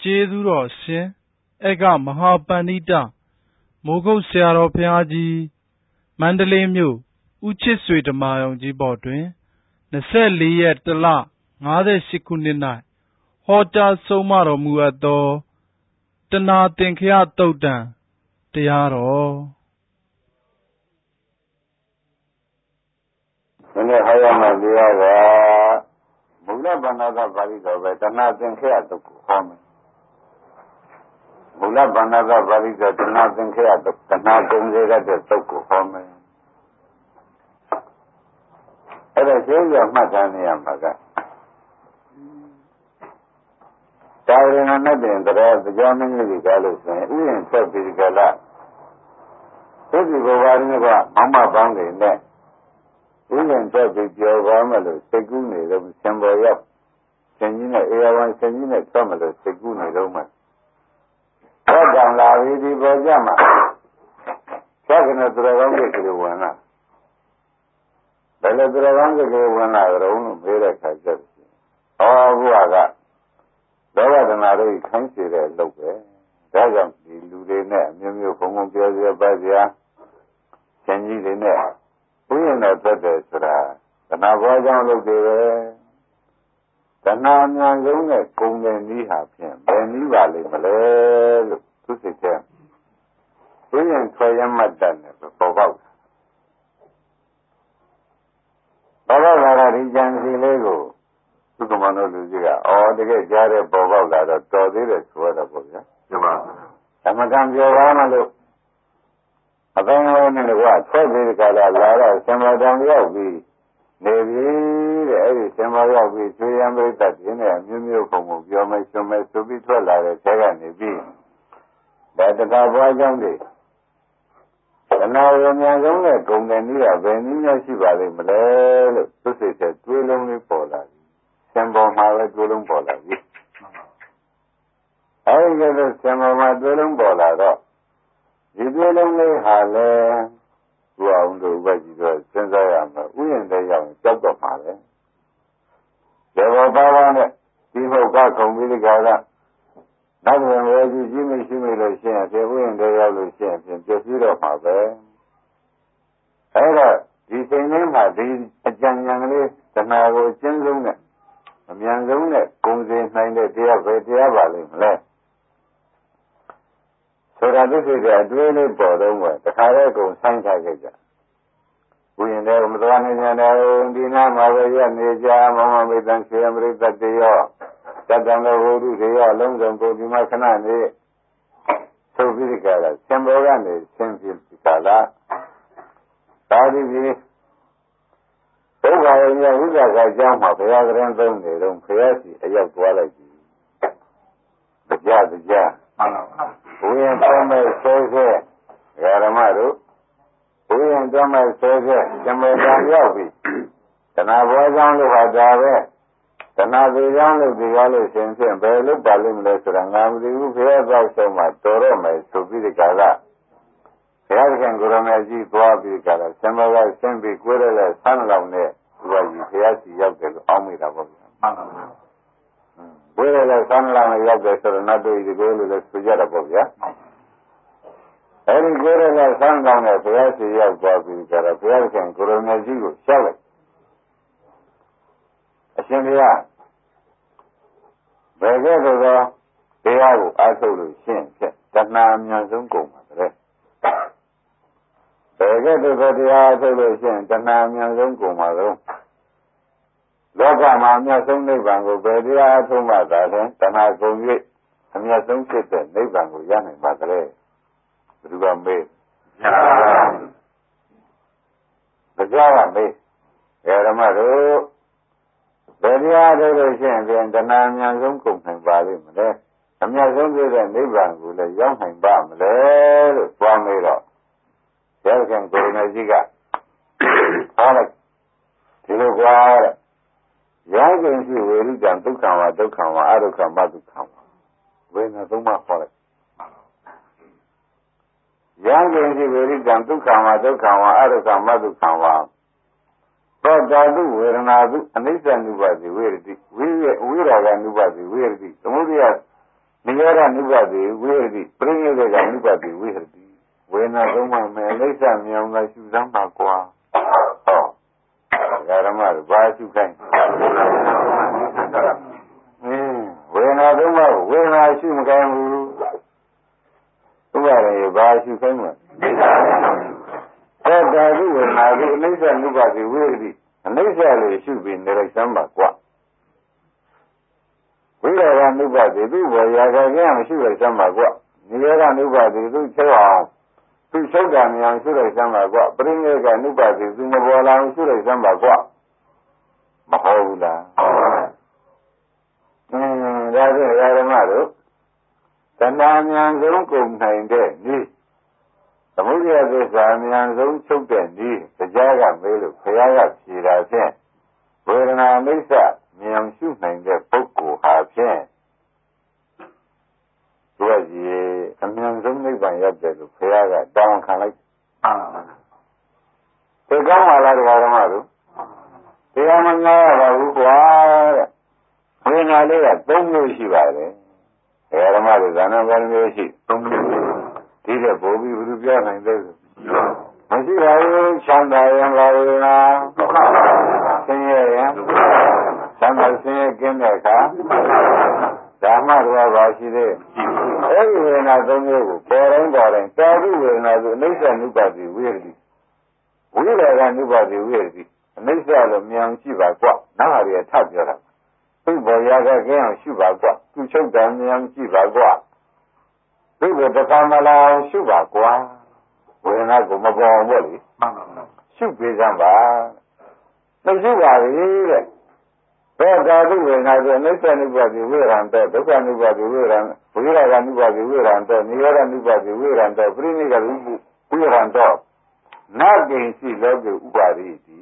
ကျေးဇူးတော်ရှင်ဧကမဟာပန္နိတမိုးကုတ်ဆရာတော်ဘုရားကြီးမန္တလေးမြို့ဦးချစ်ဆွေဓမ္မာရုံကြီးပေါ်တွင်24 ရက်တလ58ခုနှစ်၌ဟောကြားဆုံးမတော်မူအပ်သောတဏှာသင်္ခယသုတ်တံတရားတော်ဒီနေ့ဟောရမယ့်တရားကမူလဗန္ဒသပါဠိတော်ပဲတဏှာသင်္ခယသုတ်ကိုဟောမယ်မူလဗန္ဒသပါဠိတော်တဏှာသင်္ခယသုတ်တဏှာကုန်စေတဲ့သုတ်ကိုဟောမယ်အဲ့ဒါရှင်းပြမှတ်ထားနေရမှာကတာဝရဏနဲ့တင်တရားတရားမင်းကြီးကလို့ဆိုရင်ဥယျာဉ်ဆက်ပြီးကြလားသုတိဘဝရင်းကမောင်မပန်းတွေနဲ့ဥယျာဉ်ဆက်ပြီးပြောပါမလို့စိတ်ကူးနေတော့ဆံပေါ်ရောက်ရှင်ကြီးနဲ့အေယဝံရှင်ကြီးနဲ့ဆက်မလို့စိတ်ကူးနေတော့မှတော့ကံလာပြီးဒီပေါ်ကြမှာဆက်ကနေသူတော်ကောင်းတွေကလေးဝင်လာဘယ်လိုသူတော်ကောင်းတွေကလေးဝင်လာကြုံလို့မေးတဲ့ခါကျတော့ဟောဘုရားကလောဘတဏှာတို့ခိုင်းစေတဲ့အလုပ်ပဲဒါကြောင့်ဒီလူတွေနဲ့အမျိုးမျိုးဘုံဘုံပြောစရာပါစရာရှင်ကြီးတွေနဲ့ဥယျာဉ်တော်သက်တယ်ဆိုတာတဏှာဘောကြောင့်လုပ်တယ်ပဲတဏှာမြန်ဆုံးနဲ့ကုန်တဲ့နည်းဟာဖြင့်ဘယ်နည်းပါလိမ့်မလဲလို့သူစိတ်ထဲဥယျာဉ်ဆွဲရမှတ်တယ်နဲ့ပေါ်ပေါက်လာဒီကြံစီလေးကိုသုကမနောလူကြီးကတကယ်ကြားတဲ့ပေါ်ပေါက်လာတော့တော်သေးတယ်ဆိုတော့ပေါ့ဗျာဒီမှာသမကံပြောပါမလို့အတိုင်းဝဲနဲ့ကဆွဲပြီးကြလာတော့ဆံမတော်ရောက်ပြီးနေပြီတဲ့အဲ့ဒီဆံမရောက်ပြီးဆွေရံပရိသတ်ပြင်းတဲ့အမျိုးမျိုးပုံပုံပြောမယ်ဆိုမယ်ဆိုပြီးထွက်လာတဲ့ဆဲကနေပြီးဒါတကားဘွားကြောင့်တွေတဏှာရမြန်ဆုံးနဲ့ဂုံတဲ့နည်းကဘယ်နည်းနဲ့ရှိပါလိမ့်မလဲလို့သူစိတ်ထဲတွေးလုံးလေးပေါ်လာတယ်ဆံပေါ်မှာပဲတွေးလုံးပေါ်လာပြီအဲဒီကဆံပေါ်မှာတွေးလုံးပေါ်လာတော့ဒီတွေးလုံးလေးဟာလဲသူအောင်တို့ဘက်ကြီးတော့စဉ်းစားရမယ်ဥယျာဉ်တဲ့ရောက်ရင်ကြောက်တော့မှာပဲဒေဝဘာဝနဲ့ဒီမဟုတ်ကခုံပြီးဒီကရနောက်ပြန်ဝဲကြည့်ရှိမိလို့ရှိရင်ဒီဥယျာဉ်တဲ့ရောက်လို့ရှိရင်ပြည့်စည်တော့မှာပဲအဲ့တော့ဒီစိတ်လေးမှာဒီအကြံဉာဏ်ကလေးတဏှာကိုအကျဉ်းဆုံးနဲ့အမြန်ဆုံးနဲ့ကုန်စည်နိုင်တဲ့တရားပဲတရားပါလိမ့်မလဲဆိုတာသိစိတ်ကအတွေးလေးပေါ်တော့မှတခါတည်းကုန်ဆိုင်ထားခဲ့ကြဥယျာဉ်တဲ့မတော်နေကြတယ်ဒီနာမှာပဲရနေကြမမမိတ်တန်ဆွေအမရိတတေရောတတံတော်ဘုဒ္ဓတွေရောအလုံးစုံကိုဒီမှာခဏနေသုပိရိကလာဆံဘောကနေဆင်းပြေကလာသာဒီပြီးဘုရားရဲ့ဝိဇ္ဇာကအကြောင်းမှာဘုရားကရင်သုံးနေတော့ဘုရားစီအရောက်သွားလိုက်ပြီတရားမှန်ပါဘုရားတော်မဲ့ဆဲဆဲဓမ္မတို့ဘုရားတော်မဲ့ဆဲဆဲဇမေတံရောက်ပြီတဏှာဘောကြောင့်လို့ဟာဒါပဲတဏှာသေးကြောင့်လို့ဒီကားလို့ရှင်ဖြင့်ဘယ်လို့ပါလိမ့်မလဲဆိုတာငါမသိဘူးဘုရားသောဆုံးမှာတော်တော့မယ်ဆိုပြီးဒီကာလဘုရားခင်ကိုရမေကြီးသွားပြီးကာလဆံမောကဆင်းပြီးကိုယ်ရတဲ့ဆန်းလောင်နဲ့ဒီကကြီးဘုရားစီရောက်တယ်လို့အောင်းမိတာပေါ့ဗျာမှန်ပါပါဘုရားလည်းဆန်းလောင်နဲ့ရောက်တယ်ဆိုတော့နတ်တို့ဒီကိုလို့လည်းဆိုကြတာပေါ့ဗျာအဲဒီကိုယ်ရတဲ့ဆန်းလောင်နဲ့ဘုရားစီရောက်သွားပြီးကာလဘုရားခင်ကိုရမေကြီးကိုရှောက်လိုက်အရှင်ဘုရားဘယ်ကဲ့သို့သောတရားကိုအားထုတ်လို့ရှင်းဖြင့်တဏှာအများဆုံးကုန်ပါတဲ့ဘယ်ကဲ့သို့သောတရားအားထုတ်လို့ရှင်းတဏှာအများဆုံးကုန်ပါတော့လောကမှာအများဆုံးနိဗ္ဗာန်ကိုဘယ်တရားအားထုတ်မှသာလဲတဏှာကုန်၍အများဆုံးဖြစ်တဲ့နိဗ္ဗာန်ကိုရနိုင်ပါသလဲဘယ်သူကမေးတရားကမေးဓမ္မတို့ဘယ်တရားထုတ်လို့ရှိရင်တဏှာအများဆုံးကုန်နိုင်ပါလိမ့်မလဲအများဆုံးပြည့်တဲ့နိဗ္ဗာန်ကိုလည်းရောက်နိုင်ပါမလဲလို့သွားမေးတော့ဘုရားခင်ကိုရမေကြီးကဟောလိုက်ဒီလိုကွာတဲ့ရောင်းခြင်းရှိဝေရိတံဒုက္ခဝါဒုက္ခဝါအဒုက္ခမဒုက္ခဝါဝေဒနာသုံးပါးဟောလိုက်ရောင်းခြင်းရှိဝေရိတံဒုက္ခဝါဒုက္ခဝါအဒုက္ခမဒုက္ခဝါသောတာတုဝေဒနာတုအနိစ္စ ानु ပါတိဝေရတိဝိရာဂ ानु ပါတိဝေရတိသမုဒယနိရောဓနုပတိဝိဟတိပရိနိဗ္ဗာန်နုပတိဝိဟတိဝေဒနာသုံးပါးမယ်အိဋ္ဌမြောင်သာရှုသမ်းပါကွာဟောဓမ္မတို့ဘာရှုခိုင်းဝေဒနာသုံးပါးဝေဒနာရှုမခိုင်းဘူးဥပါရေဘာရှုခိုင်းမှာသောတာတိဝေဒနာကိုအိဋ္ဌနုပတိဝိဟတိအိဋ္ဌလေးရှုပြီးနေလိုက်သမ်းပါကွာဝိရဒနုပတိသူ့ဘောရာခကင်းမရှိလိုက်စမ်းပါကွနိရောဓနုပတိသူ့ချုပ်အောင်သူ့ချုပ်တာမြန်ရှိလိုက်စမ်းပါကွပရိနိဗ္ဗာန်နုပတိသူမပေါ်လာအောင်ရှိလိုက်စမ်းပါကွမဟုတ်ဘူးလားဒါဖြင့်ဓမ္မတို့တဏှာမြန်ဆုံးကုန်နိုင်တဲ့ဤသမုဒယသစ္စာမြန်ဆုံးချုပ်တဲ့ဤတရားကမေးလို့ခရကဖြေတာဖြင့်ဝေဒနာအိဋ္ဌမြန်ရှုနိုင်တဲ့ပုဂ္ဂိုလ်ဟာဖြင့်သူကကြီးအမြန်ဆုံးနိဗ္ဗာန်ရောက်တယ်လို့ခရကတောင်းခံလိုက်ဒီကောင်းပါလားဓမ္မတို့တရားမငါရပါဘူးကွာတဲ့ဝေဒနာလေးက၃မျိုးရှိပါတယ်ဓမ္မတို့ဇာနာပါမျိုးရှိ၃မျိုးဒီတဲ့ဘိုးပြီးဘယ်လိုပြောနိုင်လဲမရှိပါဘူးချမ်းသာရင်ပါဝေဒနာဆင်းရဲရင်သံဃာဆင်းရဲကင်းတဲ့အခါဓမ္မတော်ပါရှိသေးအဲ့ဒီဝေဒနာ၃မျိုးကိုပေါ်တိုင်းတာတုဝေဒနာဆိုအိဋ္ဌနုပတိဝိရတိဝိရဒနုပတိဝိရတိအိဋ္ဌလို့မြန်ရှိပါကွနောက်ဟာတွေထပ်ပြောတာသူ့ဘောရာကကင်းအောင်ရှိပါကွသူ့ချုပ်တယ်မြန်ရှိပါကွသူ့ကိုတခါမလာအောင်ရှိပါကွဝေဒနာကိုမပေါ်အောင်ပေါ့လေရှုပေးစမ်းပါမရှိပါဘူးတဲ့သောတာတိဝေဒနာဆိုအိဋ္ဌနုပတိဝိရံတောဒုက္ခနုပတိဝိရံဝိရဒနုပတိဝိရံတောနိရောဓနုပတိဝိရံတောပရိနိဗ္ဗာန်ဝိရံတောနာကိဉ္စီလောကေဥပါရိတိ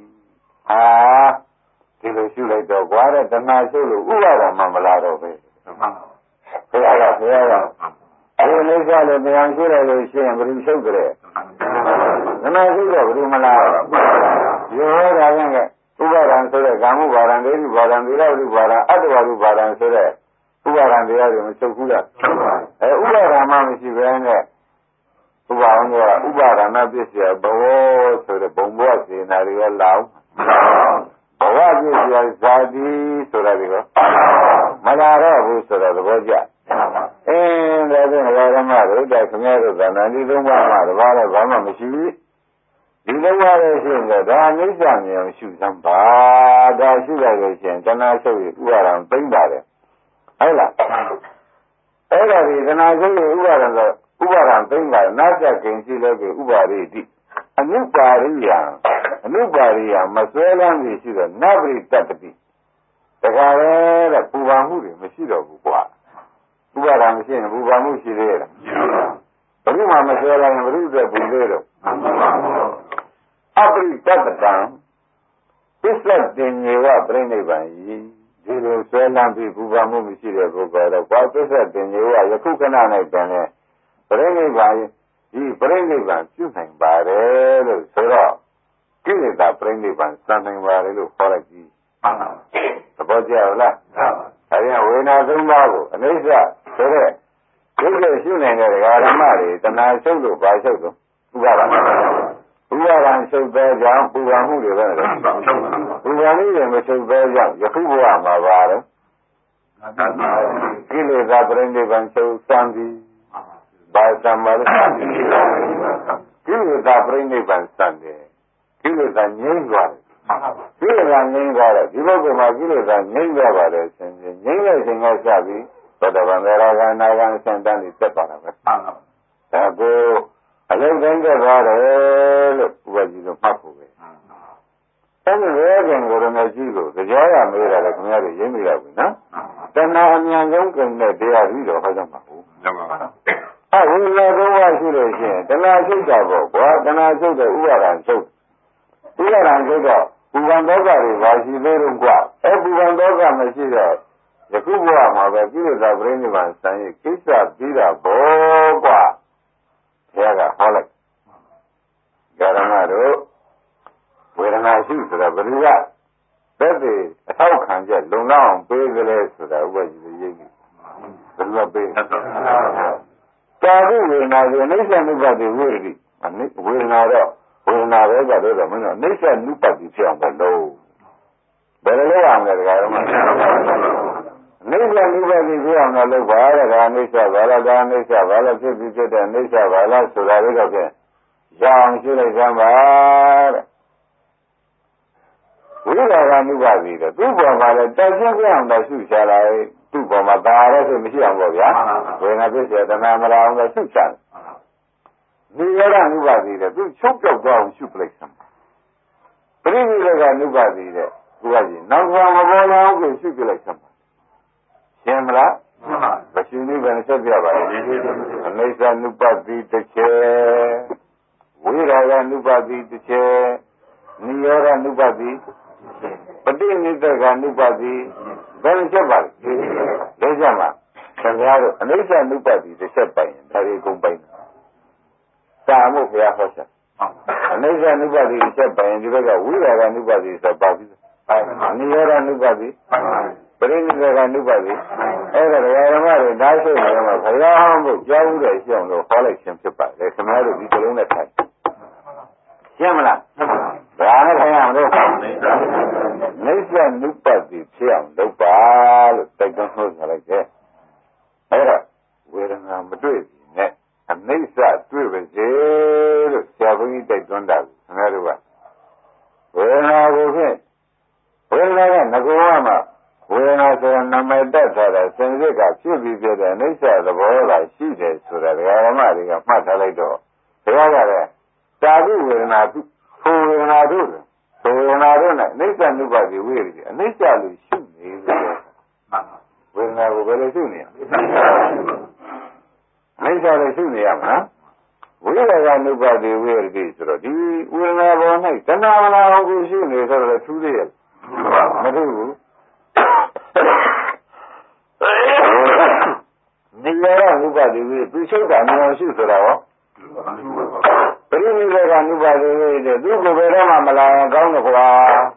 ဒီလိုရှုလိုက်တော့ကွာတဲ့တဏှာရှုလို့ဥပါဒမှမလာတော့ပဲဘုရားကဒီလိစ္ဆာလို့တရားရှုလိုက်လို့ရှိရင်ဘယ်လိုရှုကြလဲတဏှာရှုတော့ဘယ်လိုမလာရောတာကဥပါဒံဆိုတဲ့ကာမုပါဒံဒိဋ္ဌိပါဒံသီလဝိပါဒံအတ္တဝိပါဒံဆိုတဲ့ဥပါဒံတရားတွေမချုပ်ဘူးလားဥပါဒံမှမရှိဘဲနဲ့ဥပါဒံကဥပါဒနာပစ္စယဘဝဆိုတဲ့ဘုံဘဝစေနာတွေကလောက်ဘဝပစ္စယဇာတိဆိုတာတွေကမလာတော့ဘူးဆိုတော့သဘောကျဒါဖြင့်ဓမ္မတို့ဒါခမည်းတော်ကဏ္ဍဒီသုံးပါးမှာတပါးလည်းဘာမှမရှိဘူးဒီလိုပါလေရှိရင်ဒါအနိစ္စမြင်ရှုသမ်းပါဒါရှုလိုက်လို့ရှိရင်တဏှာချုပ်ရဥပါဒံသိမ့်ပါတယ်ဟုတ်လားအဲ့ဒါဒီတဏှာချုပ်ရဥပါဒံဆိုဥပါဒံသိမ့်ပါနာစ္စကိဉ္စီလောကေဥပါရိတိအနုပါရိယမစွဲလန်းပြီးရှိတော့နဗ္ဗိတတ္တိတခါလေတဲ့ပူပါမှုတွေမရှိတော့ဘူးကွာဥပါဒံမရှိရင်ပူပါမှုရှိသေးရဲ့ဘယ်သူမှမစွဲလန်းရင်ဘယ်သူအတွက်ပူသေးတော့အပရိတတ္တံပစ္စတင်ညေဝပြိနိဗ္ဗာန်ဤဒီလိုဆွဲလန်းပြီးဘူပါမှုမရှိတဲ့ပုဂ္ဂိုလ်တော့ဘာပစ္စတင်ညေဝယခုခဏ၌တန်တဲ့ပြိနိဗ္ဗာန်ဒီပြိနိဗ္ဗာန်ပြုနိုင်ပါတယ်လို့ဆိုတော့ကိလေသာပြိနိဗ္ဗာန်စံနိုင်ပါတယ်လို့ခေါ်လိုက်ပြီသဘောကျလားဒါပြန်ဝေဒနာသုံးပါးကိုအနိစ္စဆိုတဲ့ဒုက္ခရှုနိုင်တဲ့ဓမ္မတွေတဏှာရှုလို့ဘာရှုလို့ဥပါဒံဥပါဒံရှုသောကြောင့်ပူပါမှုတွေပဲလေပူပါမှုတွေမရှုသောကြောင့်ယခုဘဝမှာပါတော့ကိလေသာပြိနိဗ္ဗာန်ရှုစံသည်ဘာသမ္မာလဲကိလေသာပြိနိဗ္ဗာန်စံတယ်ကိလေသာငြိမ်းသွားတယ်ကိလေသာငြိမ်းသွားတော့ဒီပုဂ္ဂိုလ်မှာကိလေသာငြိမ်းသွားပါတယ်ဆင်းရဲငြိမ်းတဲ့ချိန်ကစပြီးသောတပန်မေရဂနာဂံစံတန်းပြီးသက်ပါတာပဲဒါကိုအလုံးတိုင်းကြသွားတယ်လို့ဘုရားကြီးကမှတ်ဖို့ပဲအဲဒီရဲကံကိုရမကြီးကိုကြားရမေးတာလည်းခင်ဗျားတို့ရင်းမိရပြီနော်တဏှာအမြန်ဆုံးကံတဲ့တရားပြီးတော့ဟောကြမှာဟုတ်ပါပါဝိညာဉ်သုံးပါးရှိလို့ရှိရင်တဏှာချုပ်တာပေါ့ကွာတဏှာချုပ်တဲ့ဥပါဒံချုပ်ဥပါဒံချုပ်တော့ပူပန်ဒုက္ခတွေပါရှိသေးတော့ကွာပူပန်ဒုက္ခမရှိတော့ယခုဘဝမှာပဲကိလေသာပြိဋိဘံစံရဲ့ကိစ္စပြီးတာပေါ့ကွာဘုရားကဟောလိုက်ဓမ္မတို့ဝေဒနာရှိဆိုတာဘယ်လိုကသက်သေအထောက်ခံချက်လုံလောက်အောင်ပေးကြလဲဆိုတာဥပ္ပယိရေးကြီးဘယ်လိုပေးတာဟုဝေဒနာဆိုအိဋ္ဌနုပတိဝိရတိဝေဒနာတော့ဝေဒနာပဲကတော့မင်းတို့အိဋ္ဌနုပတိဖြစ်အောင်လို့ဘယ်လိုလုပ်အောင်လဲတရားတော်မှာအိဋ္ဌနုပတိဖြစ်အောင်လို့ဘာလဲဒါအိဋ္ဌဘာလဲဒါအိဋ္ဌဘာလဲဖြစ်ပြီးဖြစ်တဲ့အိဋ္ဌဘာလဲဆိုတာလေးတော့ဖြင့်ရအောင်ရှင်းလိုက်စမ်းပါတဲ့ဝိရာဂနုပတိတဲ့သူ့ပေါ်မှာလည်းတက်ချင်းပြအောင်တော့ရှုချလိုက်သူ့ပေါ်မှာဒါလည်းဆိုမရှိအောင်ပေါ့ဗျာဝေဒနာဖြစ်စေတဏှာမလာအောင်လည်းရှုချတယ်နိရောဓနုပတိတဲ့သူချုပ်ပြောက်သွားအောင်ရှုပလိုက်စမ်းပရိနိဗ္ဗာန်နုပတိတဲ့သူကကြီးနောက်ဆုံးမပေါ်လာအောင်ကိုရှုပြလိုက်စမ်းရှင်းမလားမရှင်းသေးဘဲနဲ့ဆက်ပြပါလေအနိစ္စနုပတိတစ်ချက်ဝိရာဂနုပတိတစ်ချက်နိရောဓနုပတိပဋိနိဒကနုပတိဘယ်လိုချက်ပါလဲလဲကြမှာခင်ဗျားတို့အနိစ္စနုပတိတစ်ချက်ပိုင်ရင်ဒါတွေကုန်ပိုင်တာမို့ဘုရားဟောချက်အနိစ္စနုပတိတစ်ချက်ပိုင်ရင်ဒီဘက်ကဝိရာဂနုပတိဆိုပါပြီနိရောဓနုပတိပရိနိဗ္ဗာန်နုပတိအဲ့ဒါဓမ္မတွေဓာတ်ဆိုနေမှာဘုရားဟောဖို့ကြားဘူးတဲ့ရှင်းလို့ဟောလိုက်ခြင်းဖြစ်ပါတယ်ခင်ဗျားတို့ဒီကလုံးနဲ့ထိုင်ရှင်းမလားဒါနဲ့ထိုင်အောင်လို့နိစ္စနုပတိဖြစ်အောင်လုပ်ပါလို့တိုက်တွန်းလို့ဆိုလိုက်တယ်အဲ့ဒါဝေဒနာမတွေ့ဘူးနဲ့အနိစ္စတွေ့ပါစေလို့ဆရာဘုန်းကြီးတိုက်တွန်းတာကိုခင်ဗျားတို့ကဝေဒနာကိုဖြင့်ဝေဒနာကငကောမှာဝေဒနာဆိုတာနာမည်တက်ထားတဲ့စင်စစ်ကဖြစ်ပြီးပြတဲ့အနိစ္စသဘောကရှိတယ်ဆိုတာဓမ္မတွေကမှတ်ထားလိုက်တော့ဘုရားကလည်းတာဟုဝေဒနာထိုဝေဒနာတို့ထိုဝေဒနာတို့နဲ့အိဋ္ဌနုပတိဝိရတိအနိစ္စလို့ရှုနေလို့ဝေဒနာကိုဘယ်လိုရှုနေရအိဋ္ဌလို့ရှုနေရမှာဝိရာဂနုပတိဝိရတိဆိုတော့ဒီဝေဒနာပေါ်၌တဏှာမလာအောင်ကိုရှုနေဆိုတော့ထူးသေးရဲ့မထူးဘူးနိရောဓနုပတိဝိသူချုပ်တာမြောင်ရှုဆိုတာရောပရိနိဗ္ဗာန်နုပတိဝိတဲ့သူကိုယ်ပဲတော့မှမလာရင်ကောင်းတယ်ကွာ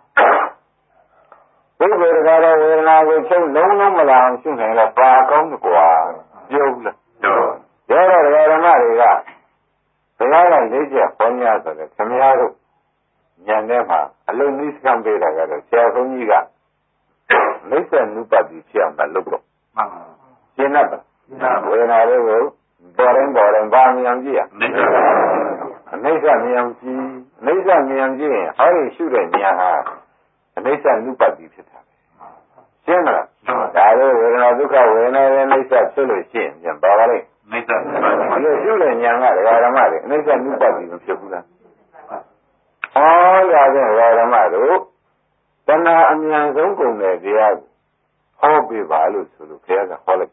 ပုဂ္ဂိုလ်တရားတော်ဝေဒနာကိုချုပ်လုံးလုံးမလာအောင်ရှုနိုင်လဲပါကောင်းတယ်ကွာပြုံးလားပြောတော့ဓမ္မတွေကဘုရားကလေးချက်ခေါင်းများဆိုတယ်ခင်ဗျားတို့ဉာဏ်ထဲမှာအလုံးနည်းစံပေးတာကတော့ဆရာဘုန်းကြီးကနိစ္စနုပတိဖြစ်အောင်လုပ်တော့ရှင်းတ်ဝေဒနာလေးကိုပေါ်ရင်ဘာမြင်ကြည့်ရအနိစ္စမြင်ကြည့်အနိစ္စမြင်ကြည့်ရင်ဟောဒီရှုတဲ့ဉာဏ်ဟာအနိစ္စနုပတိဖြစ်တာရှင်းမလားဒါလိုဝေဒနာဒုက္ခဝေဒနာရဲ့အနိစ္စဖြစ်လို့ရှိရင်ပြန်ပါပါလိမ့်အနိစ္စဒီရှုတဲ့ဉာဏ်ကဓမ္မတွေအနိစ္စနုပတိမဖြစ်ဘူးလားဟောရတဲ့ဓမ္မတို့တဏှာအမြန်ဆုံးကုန်တဲ့တရားကိုဟောပြပါလို့ဆိုလို့ဘုရားကဟောလိုက်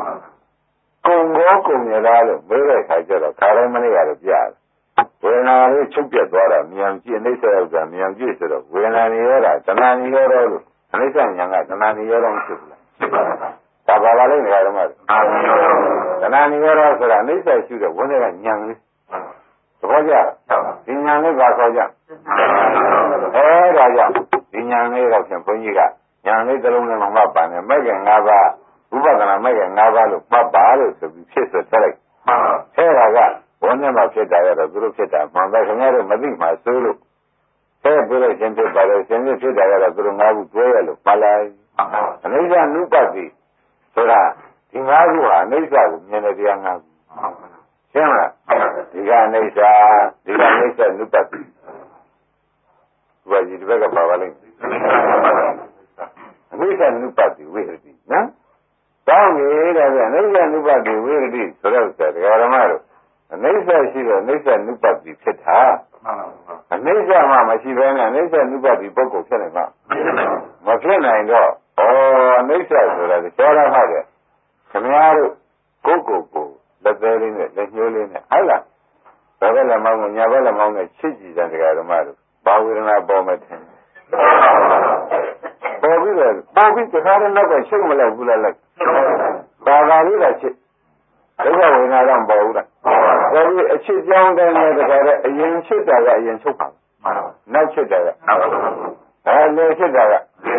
ကုန်ရလားလို့မေးတဲ့အခါကျတော့ခါတိုင်းမနေ့ကတော့ပြရတယ်ဝေဒနာလေးချုပ်ပြတ်သွားတာမြန်ကြည့်အိဋ္ဌရောက်တာမြန်ကြည့်ဆိုတော့ဝေဒနာနေရတာတဏှာနေရတော့လို့အိဋ္ဌဉာဏ်ကတဏှာနေရတော့ဖြစ်ဘူးလားဒါပါပါလိမ့်မယ်ဓမ္မတွေတဏှာနေရတော့ဆိုတာအိဋ္ဌရှုတဲ့ဝိနည်းကဉာဏ်လေးသဘောကျဒီဉာဏ်လေးပါခေါ်ကြဒါကြောင့်ဒီဉာဏ်လေးတော့ဖြင့်ဘုန်းကြီးကဉာဏ်လေးတစ်လုံးနဲ့မှတ်ပါနဲ့မဲ့က၅ပါးဥပဒနာမဲ့က၅ပါးလို့မှတ်ပါလို့ဆိုပြီးဖြစ်ဆိုထွက်လိုက်အဲဒါကဘုန်းနဲ့မှဖြစ်တာရတော့သူတို့ဖြစ်တာမှန်တယ်ခင်ဗျားတို့မသိမှဆိုလို့အဲပြောလို့ရှင်ဖြစ်ပါလေရှင်ဖြစ်တာရတော့သူတို့၅ခုတွဲရလို့မှတ်လိုက်အနိစ္စနုပတိဆိုတာဒီ၅ခုဟာအနိစ္စကိုမြင်တဲ့တရား၅ခုရှင်းမလားဒီကအနိစ္စဒီကအနိစ္စနုပတိဘာကြီးဒီဘက်ကပါပါလိမ့်အနိစ္စနုပတိဝိရတိနော်တောင်းရတဲ့ကအနိစ္စနုပတိဝိရတိဆိုတော့ဆရာဓမ္မတို့အနိစ္စရှိတော့အနိစ္စနုပတိဖြစ်တာအနိစ္စမှမရှိဘဲနဲ့အနိစ္စနုပတိပုဂ္ဂိုလ်ဖြစ်နေမှာမဖြစ်နိုင်တော့အနိစ္စဆိုတာကျောရမှတဲ့ခင်ဗျားတို့ကိုလက်သေးလေးနဲ့လက်ညှိုးလေးနဲ့ဟုတ်လားဘယ်ဘက်လက်မောင်းကိုညာဘက်လက်မောင်းနဲ့ချစ်ကြည်တဲ့ဓမ္မတို့ဘာဝေဒနာပေါ်မဲ့တယ်ပေါ်ပြီးတခါတည်းနောက်ကရှုပ်မလိုက်ဘူးလားလိုက်ဘာလေးကချစ်ဒုက္ခဝေဒနာတော့မပေါ်ဘူးလားပေါ်ပြီးအချစ်ကြောင်းတိုင်းနဲ့တခါတည်းအရင်ချစ်တာကအရင်ချုပ်ပါနောက်ချစ်တာကလေချစ်တာက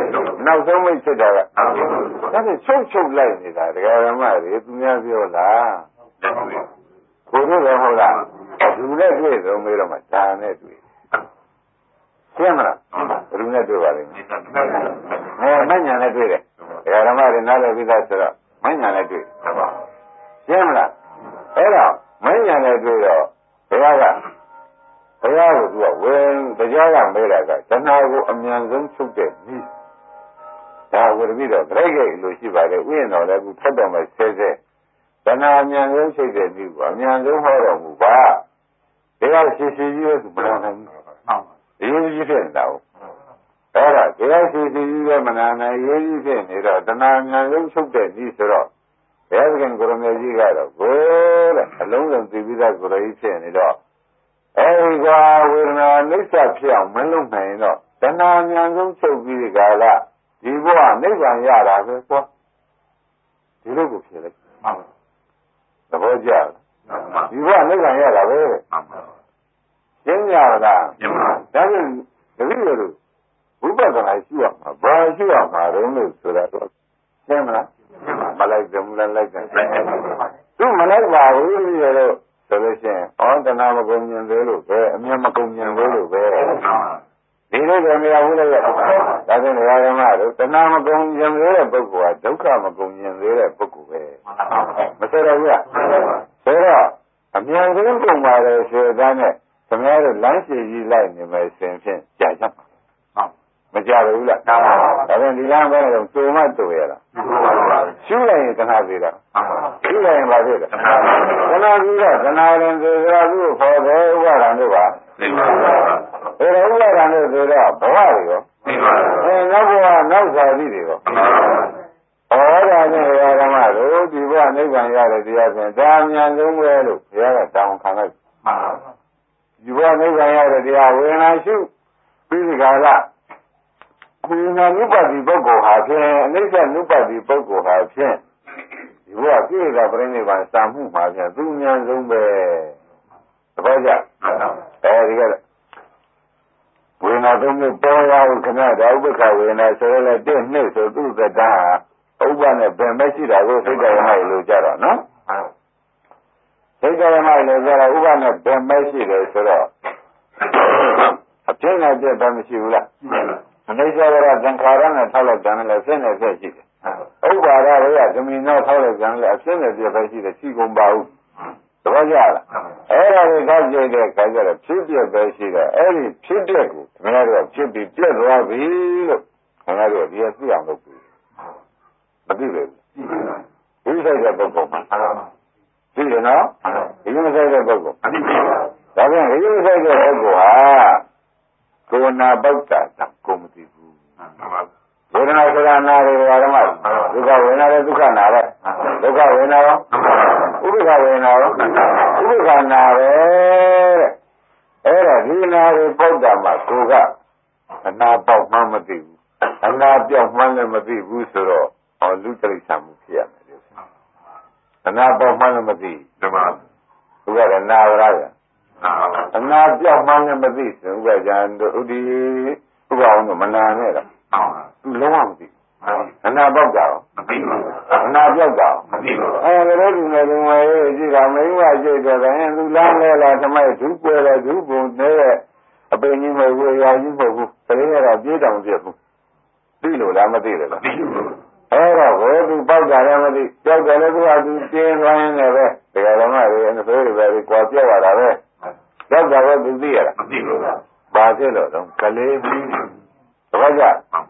နောက်ဆုံးမိတ်ဖြစ်တာကဒါနဲ့ချုပ်လိုက်နေတာတရားဓမ္မတွေသူများပြောလားကိုယ်တို့လည်းဟုတ်လားလူနဲ့တွေ့တော့မေးတော့မှဒါနဲ့တွေ့ရှင်းမလားလူနဲ့တွေ့ပါလိမ့်မယ်မညာနဲ့တွေ့တယ်တရားဓမ္မတွေနားလည်ပြီးသားဆိုတော့မညာနဲ့တွေ့ရှင်းမလားအဲ့တော့မညာနဲ့တွေ့တော့ဘုရားကိုသူကဝင်တရားကမေးတာကတဏှာကိုအမြန်ဆုံးချုပ်တဲ့နည်းဒါဝိရမိတော့ပြိဋိကိလို့ရှိပါတယ်ဥယျာဉ်တော်လည်းအခုထပ်တော်မဲ့ဆဲတဏှာအမြန်ဆုံးချုပ်တဲ့နည်းကိုအမြန်ဆုံးဟောတော်မူပါတရားရှိရှိကြီးရဲ့သူမနာနိုင်ဘူးရေးကြီးဖြစ်နေတာဟုတ်အဲ့ဒါတရားရှိရှိကြီးရဲ့မနာနိုင်ရေးကြီးဖြစ်နေတော့တဏှာအမြန်ဆုံးချုပ်တဲ့နည်းဆိုတော့ဘုရားခင်ကိုရမေကြီးကတော့ကိုတဲ့အလုံးစုံသိပြီးသားကိုရကြီးဖြစ်နေတော့အဲဒီကဝေဒနာနိစ္စဖြစ်အောင်မလုပ်နိုင်တော့တဏှာအမြန်ဆုံးချုပ်ပြီးဒီကလာဒီဘဝနိဗ္ဗာန်ရတာပဲကွာဒီလိုကိုဖြစ်လိုက်သဘောကျလားဒီဘဝနိဗ္ဗာန်ရတာပဲရှင်းကြလားဒါဖြင့်တပည့်တို့ဝိပဿနာရှိရမှာဘာရှိရမှာတုံးလို့ဆိုတာတော့ရှင်းမလားမလိုက်တယ်မလိုက်တယ်သူမလိုက်ပါဘူးဒီလိုဆိုလို့ရှိရင်ဩတဏှာမကုန်မြင်သေးလို့ပဲအမြတ်မကုန်မြင်သေးလို့ပဲဒီလိုပဲမရဘူးလေဒါဖြင့်ဓမ္မတို့တဏှာမကုန်မြင်သေးတဲ့ပုဂ္ဂိုလ်ကဒုက္ခမကုန်မြင်သေးတဲ့ပုဂ္ဂိုလ်ပဲမဆိုတော့ဘူးလားဆိုတော့အမြန်ဆုံးပုံပါတယ်ဆိုတဲ့နဲ့ခင်ဗျားတို့လမ်းရှိကြီးလိုက်နေမယ်ဆိုရင်ဖြင့်ကြာကြမှာမကြဘူးလားဒါဖြင့်ဒီလမ်းပဲတော့စုံမတူရလားရှုလိုက်ရင်တဏှာသေးတာရှုလိုက်ရင်ဘာဖြစ်လဲတဏှာပြီးတော့တဏှာရင်သေစရာသူ့ခေါ်တယ်ဥပါဒံတို့ပါသိပါဘူးဒါဥပါဒံတို့ဆိုတော့ဘဝတွေရောနောက်ဘဝနောက်ဇာတိတွေရောဩဒါနဲ့ဓမ္မတို့ဒီဘဝနိဗ္ဗာန်ရတဲ့တရားဖြင့်ဒါအမြန်ဆုံးပဲလို့ဘုရားကတောင်းခံလိုက်ဒီဘဝနိဗ္ဗာန်ရတဲ့တရားဝေဒနာရှုပြီးဒီကလာဝေဒနာနုပါတိပုဂ္ဂိုလ်ဟာဖြင့်အနိစ္စနုပါတိပုဂ္ဂိုလ်ဟာဖြင့်ဒီဘဝကိလေသာပြိဋိဘံစာမှုမှာဖြင့်သူအမြန်ဆုံးပဲသဘောကျအဲဒီကဝေဒနာသုံးမျိုးပေါ်ရအောင်ခဏဒါဥပ္ပခဝေဒနာဆိုရလဲတစ်နှစ်ဆိုသူ့သက်တမ်းဟာဥပ္ပနဲ့ဗင်မရှိတာကိုစိတ်တော်မိုက်လို့ကြတော့နော်စိတ်တော်မိုက်လို့ကြတော့ဥပ္ပနဲ့ဗင်မရှိတယ်ဆိုတော့အပြင်းနဲ့ပြတ်ဗင်မရှိဘူးလားအနိစ္စဝရသင်္ခါရနဲ့ထောက်လိုက်တယ်လည်းဆက်နဲ့ဆက်ရှိတယ်ဥပ္ပါဒဝရဓမ္မီနောထောက်လိုက်တယ်လည်းအဆက်နဲ့ပြတ်ပဲရှိတယ်ရှိကုန်ပါဘူးသဘောကျလားအဲ့ဒါကိုထောက်ကြည့်တဲ့အခါကျတော့ဖြစ်ပြပဲရှိတယ်အဲ့ဒီဖြစ်တဲ့ကိုခင်ဗျားတို့ဖြစ်ပြီးပြတ်သွားပြီလို့ခင်ဗျားတို့ဒီကသိအောင်လုပ်ပြီမသိဘူးဒီဆိုင်တဲ့ပုဂ္ဂိုလ်မှာသိတယ်နော်ဒီမဆိုင်တဲ့ပုဂ္ဂိုလ်ဒါပြန်ဒီမဆိုင်တဲ့ပုဂ္ဂိုလ်ဟာကိုယ်နာပုဒ္ဒါတောင်ကိုမသိဘူးဝေဒနာဆိုတာနာတွေဓမ္မဒုက္ခဝေဒနာလည်းဒုက္ခနာပဲဒုက္ခဝေဒနာရောဥပ္ပခဝေဒနာရောဥပ္ပခနာပဲတဲ့အဲ့ဒါဒီနာတွေပုဒ္ဒါမှာကိုကအနာပေါက်မှမသိဘူးအနာပြောက်မှလည်းမသိဘူးဆိုတော့လူတိရစ္ဆာန်မှုဖြစ်ရမယ်လို့အနာပေါက်မှလည်းမသိဓမ္မသူကလည်းနာရရအနာပြောက်မှလည်းမသိဆိုဥပ္ပဇံတို့ဥဒီဥပ္ပအောင်တို့မနာနဲ့တော့သူလုံးဝမသိအနာပေါက်တာရောမသိဘူးအနာပြောက်တာရောမသိဘူးဒါလည်းဒီနေ့ဒီမှာကြည့်တာမင်းကကြည့်တယ်ရင်သူလမ်းလဲလာသမိုင်းဒုကွယ်တယ်ဒုပုံနဲ့အပင်ကြီးမဟုတ်ဘူးရာကြီးမဟုတ်ဘူးတရင်ကတော့ပြေးတောင်ပြည့်ဘူးသိလို့လားမသိတယ်လားမသိဘူးအဲ့တော့ဘယ်သူပေါက်တာလဲမသိကြောက်တယ်လည်းသူကသူကျင်းသွားရင်လည်းပဲတရားဓမ္မတွေအစိုးရတွေပဲကွာပြောက်ရတာပဲကြောက်တာပဲသူသိရတာမသိဘူးဘာဖြစ်လို့တော့ကလေးပြီးသဘောကျ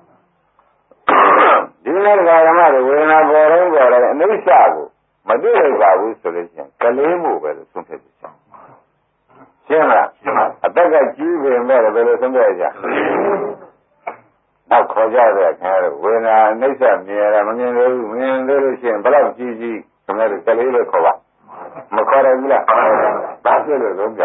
ဒီနေ့ဓမ္မတွေဝေဒနာပေါ်တော့ပေါ်တယ်အနိစ္စကိုမသိလိုက်ပါဘူးဆိုလို့ရှိရင်ကလေးမှုပဲလို့ဆုံးဖြတ်ကြတယ်ရှင်းမလားအတက်ကကြီးပင်မဲ့ဘယ်လိုဆုံးဖြတ်ကြနောက်ခေါ်ကြတဲ့ခင်ဗျားတို့ဝေဒနာအနိစ္စမြင်ရတာမမြင်သေးဘူးမြင်သေးလို့ရှိရင်ဘယ်တော့ကြီးကြီးခင်ဗျားတို့ကလေးလို့ခေါ်ပါမခေါ်ရဘူးလားဘာဖြစ်လို့လုံးကြ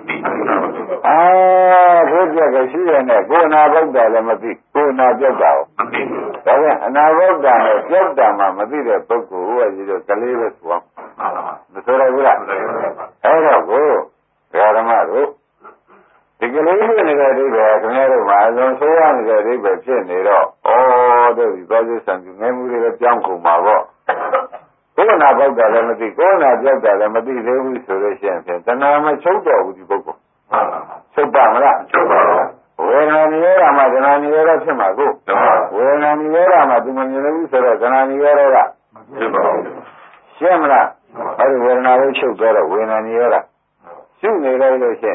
ဖြစ်ပြကရှိရနဲ့ကိုယ်နာဘုဒ္ဓလည်းမသိကိုယ်နာပြောက်တာရောမသိဘူးဒါပြန်အနာဘုဒ္ဓနဲ့ပြောက်တာမှမသိတဲ့ပုဂ္ဂိုလ်ဟိုကကြီးတော့ကလေးပဲဆိုအောင်မဆိုရဘူးလားအဲ့တော့ကိုဓမ္မတို့ဒီကလေးဖြစ်နေတဲ့အဓိပ္ပာယ်ခင်ဗျားတို့မှာအလုံးဆိုးရနေတဲ့အဓိပ္ပာယ်ဖြစ်နေတော့တဲ့ဒီသောကျစံပြုငယ်မှုတွေလည်းကြောင်းကုန်ပါပေါ့ကိုယ်နာပေါက်တာလည်းမသိကိုယ်နာပြောက်တာလည်းမသိသေးဘူးဆိုလို့ရှိရင်ဖြင့်တဏှာမချုပ်တော့ဘူးဒီပုဂ္ဂိုလ်ချုပ်ပါမလားချုပ်ပါဘူးဝေဒနာနိရောဓမှာတဏှာနိရောဓဖြစ်မှာကိုဝေဒနာနိရောဓမှာသူမမြင်ဘူးဆိုတော့တဏှာနိရောဓကဖြစ်ပါဘူးရှင်းမလားအဲဒီဝေဒနာကိုချုပ်တော့ဝေဒနာနိရောဓရှုနေလိုက်လို့ရှိရင်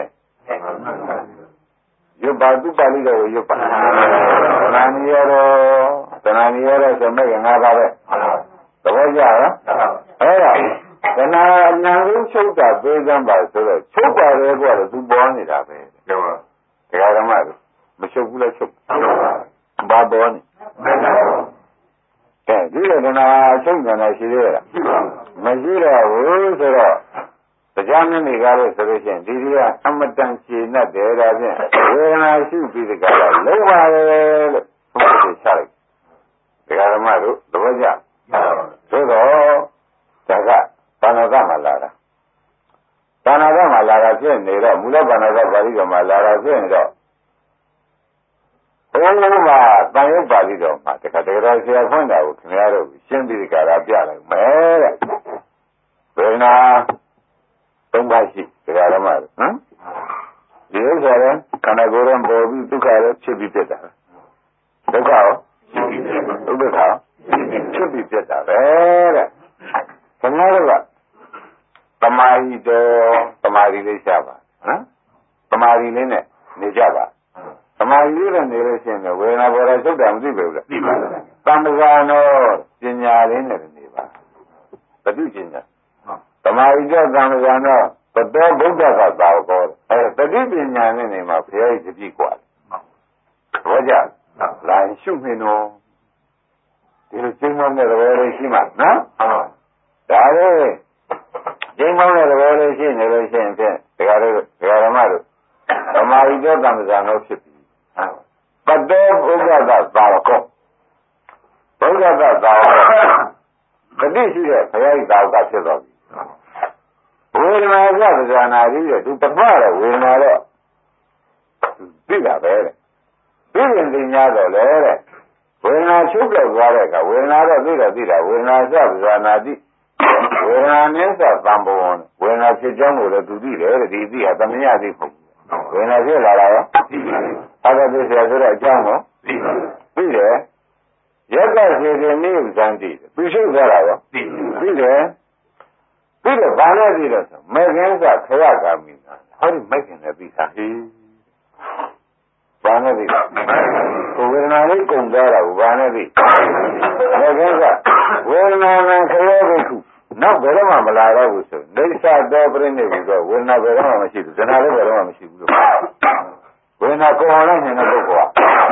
ရွတ်ပါသူပါဠိတော်ကိုရွတ်ပါတဏှာနိရောဓဆိုမဲ့ငါးပါးပဲသဘောကျလားအဲ့ဒါတဏှာအနံကိုချုပ်တာပေးစမ်းပါဆိုတော့ချုပ်ပါတယ်ကွာတော့သူပေါ်နေတာပဲဟုတ်ပါတရားဓမ္မတို့မချုပ်ဘူးလားချုပ်ဘာပေါ်နေကဲဒီလိုတဏှာချုပ်နေတာရှိသေးလားမရှိတော့ဘူးဆိုတော့တရားမင်းတွေကားလို့ဆိုလို့ရှိရင်ဒီဒီကအမတန်ရှည်နဲ့တယ်ဒါဖြင့်ဝေဒနာရှိပြီးတကယ်လုံးပါလေလို့ဘုရားချလိုက်တရားဓမ္မတို့သဘောကျသို့တော့ဒါကဘာနာကမှလာတာဘာနာကမှလာတာဖြစ်နေတော့မူလဘာနာကပါဠိတော်မှာလာတာဖြစ်နေတော့ဘုရားမှာတန်ရုပ်ပါဠိတော်မှာတခါတကယ်ဆရာဖွင့်တာကိုခင်ဗျားတို့ရှင်းပြီးတကယ်ပြလိုက်မယ်တဲ့ဝေဒနာသုံးပါးရှိတရားဓမ္မနော်ဒီဥစ္စာကခန္ဓာကိုယ်ရင်ပေါ်ပြီးဒုက္ခလည်းဖြစ်ပြီးပြတ်တာဒုက္ခရောဒုက္ခဖြစ်ပြီးပြတ်တာပဲတဲ့ခဏတော့တမာရီတော်တမာရီလေးရှားပါနော်တမာရီလေးနဲ့နေကြပါတမာရီလေးနဲ့နေလို့ရှိရင်ဝေဒနာပေါ်တာချုပ်တာမသိဘူးလားသိပါဘူးတမ္ပဇာနောပညာလေးနဲ့နေပါပဋိပညာတမာရီတော်တမ္ပဇာနောဘတော်ဗုဒ္ဓကသာကောပဋိပညာနဲ့နေမှာဘုရားကြီးတပြည့်กว่าဘောကြလာရှုမြင်တော့ဒီလိုကျင်းမောင်းတဲ့သဘောလေးရှိမှနော်ဒါလေးကျင်းမောင်းတဲ့သဘောလေးရှိနေလို့ရှိရင်ဖြင့်ဒကာဓမ္မတို့ဓမ္မရီတော်တမ္ပဇာနောဖြစ်ပြီပတော်ဗုဒ္ဓကသာကောဗုဒ္ဓကသာကောတတိရှိတဲ့ဘုရားကြီးသာကဖြစ်တော်ပြီဝေဒနာကပဇာနာကြီးတဲ့သူပထမတော့ဝေဒနာတော့သိတာပဲတဲ့သိရင်သိ냐တော့လေတဲ့ဝေဒနာချုပ်ပြောက်သွားတဲ့အခါဝေဒနာတော့သိတာဝေဒနာကပဇာနာတိဝေဒနာနဲ့သံဘဝံဝေဒနာဖြစ်ကြောင်းကိုလည်းသူသိတယ်တဲ့ဒီသိဟာသမယသိဖို့ဝေဒနာဖြစ်လာတာရောသိပါတယ်အဲ့ဒါသိရဆိုတော့အကြောင်းကိုသိတယ်ရက်ကစေစေနိဥ္ဇံတိသူရှုပ်သွားတာရောသိတယ်ပြီးတော့ဘာလဲပြီးတော့မေခင်ကခရကာမိနာဟောဒီမေခင်နဲ့ပြီးသားဟေးဘာနဲ့ပြီးဝေဒနာလေးကုန်သွားတာဘာနဲ့ပြီးမေခင်ကဝေဒနာနဲ့ခရဘိခုနောက်ဘယ်တော့မှမလာတော့ဘူးဆိုဒိဋ္ဌတော်ပြိနေပြီတော့ဝေဒနာဘယ်တော့မှမရှိဘူးဇနာလည်းဘယ်တော့မှမရှိဘူးလို့ဝေဒနာကိုယ်လိုက်နေတဲ့ပုဂ္ဂိုလ်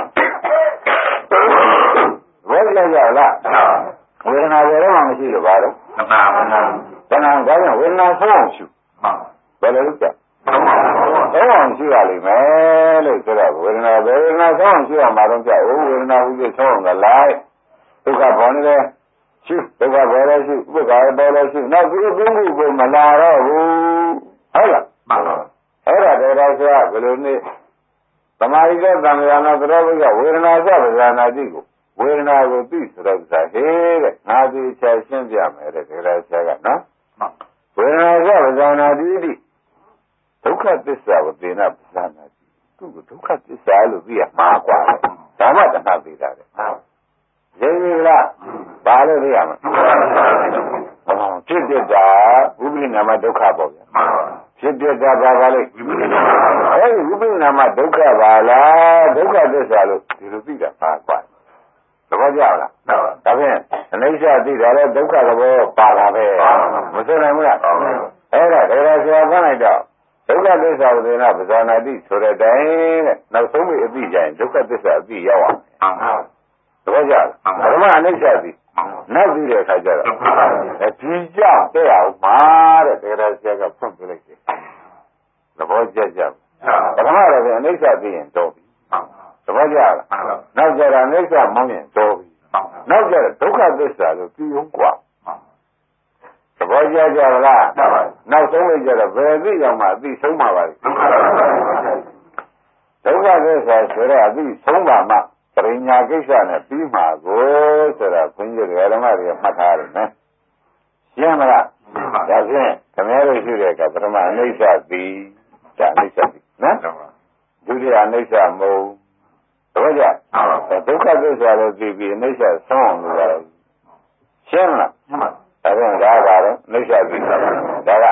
ကဝေဒနာကြလားဝေဒနာဘယ်တော့မှမရှိလို့ဘာလို့မှန်ပါဘူးတဏှာကဝေဒနာဆုံးအောင်ရှုဘယ်လိုလုပ်ကြဆုံးအောင်ရှုရလိမ့်မယ်လို့ဆိုတော့ဝေဒနာဆုံးအောင်ရှုရမှာတော့ကြာဝေဒနာဟုတ်ပြီဆုံးအောင်လိုက်ဒုက္ခပေါ်နေတယ်ရှုဒုက္ခပေါ်လဲရှုဥပ္ပါဒ်ပေါ်လဲရှုနောက်ဒီကုမှုကိုမလာတော့ဘူးဟုတ်လားမှန်ပါအဲ့ဒါတရားဆရာဘယ်လိုနည်းသမာဓိကသံဃာနာသရောဘုရားဝေဒနာကပဇာနာတိကိုဝေဒနာကိုသိဆိုတော့ဟေးတဲ့ငါဒီချာရှင်းပြမယ်တဲ့တရားဆရာကနော်ဝေဒနာကပဇာနာတိတိဒုက္ခသစ္စာကိုသိနာပဇာနာတိသူ့ကိုဒုက္ခသစ္စာလို့သိရမှာกว่าဒါမှတဏှာသိတာတဲ့ရင်းပြီလားဘာလို့သိရမလဲဖြစ်ဖြစ်တာဝိပရိနာမဒုက္ခပေါ့ဗျာဖြစ်ဖြစ်တာဘာလဲအဲဒီဝိပရိနာမဒုက္ခပါလားဒုက္ခသစ္စာလို့ဒီလိုသိတာပါกว่าသဘောကျလားဒါဖြင့်အနိစ္စသိတာလည်းဒုက္ခသဘောပါတာပဲမဆိုနိုင်ဘူးလားအဲ့ဒါတရားဆရာကလိုက်တော့ဒုက္ခသစ္စာဝေဒနာပဇာနာတိဆိုတဲ့တိုင်တဲ့နောက်ဆုံးပြီးအသိကြရင်ဒုက္ခသစ္စာအသိရောက်အောင်သဘောကျလားပထမအနိစ္စသိနောက်ပြီးတဲ့အခါကျတော့ဒီကြောင့်တဲ့အောင်ပါတဲ့တရားဆရာကဖွင့်ပြလိုက်တယ်သဘောကျပထမတော့အနိစ္စသိရင်တော့ပြီသဘောကျလားနောက်ကျတော့အနိစ္စမောင်းရင်တော့ပြီနောက်ကျတော့ဒုက္ခသစ္စာလို့ပြီးအောင်กว่าသဘောကျကြလားနောက်ဆုံးလိုက်ကြတော့ဘယ်အသိရောက်မှအသိဆုံးပါပါလဲဒုက္ခသစ္စာဆိုတော့အသိဆုံးပါမှပရိညာကိစ္စနဲ့ပြီးမှာကိုဆိုတာဘုန်းကြီးဓမ္မတွေကမှတ်ထားရတယ်နော်ရှင်းမလားဒါဖြင့်ခမဲလို့ရှိတဲ့ကပထမအနိစ္စသည်ဒါအနိစ္စသည်နော်ဒုတိယအနိစ္စမုံတော့ကြဒုက္ခသစ္စာလည်းသိပြီးအနိစ္စဆောင်းအောင်လို့ရတယ်ရှင်းမလားဒါဖြင့်ဒါကတော့အနိစ္စသည်ဒါကဒုက္ခ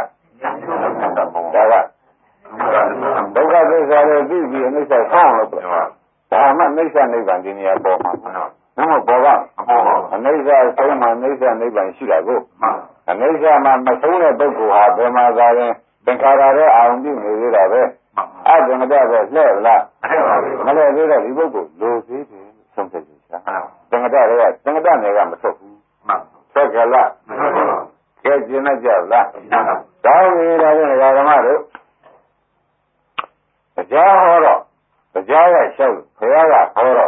သစ္စာလည်းသိပြီးအနိစ္စဆောင်းအောင်လို့ဒါမှအနိစ္စနိဗ္ဗာန်ဒီနေရာပေါ်မှာနော်မပေါ်ပါအနိစ္စဆုံးမှအနိစ္စနိဗ္ဗာန်ရှိတာကိုအနိစ္စမှာမဆုံးတဲ့ပုဂ္ဂိုလ်ဟာဘယ်မှာသာရင်သင်္ခါရရဲ့အာရုံပြုနေသေးတာပဲအတ္တမတ္တပဲလှဲ့လားမလှဲ့သေးတဲ့ဒီပုဂ္ဂိုလ်လိုသေးတယ်ဆုံးဖြတ်ချက်ရှာသင်္ခါရရဲ့သင်္ခါရနယ်ကမထွက်ဘူးထွက်ကြလားကဲကျင်တတ်ကြလားဒါဝင်လာတဲ့ဓမ္မတို့တရားဟောတော့တရားရလျှောက်ဘုရားကဟောတော့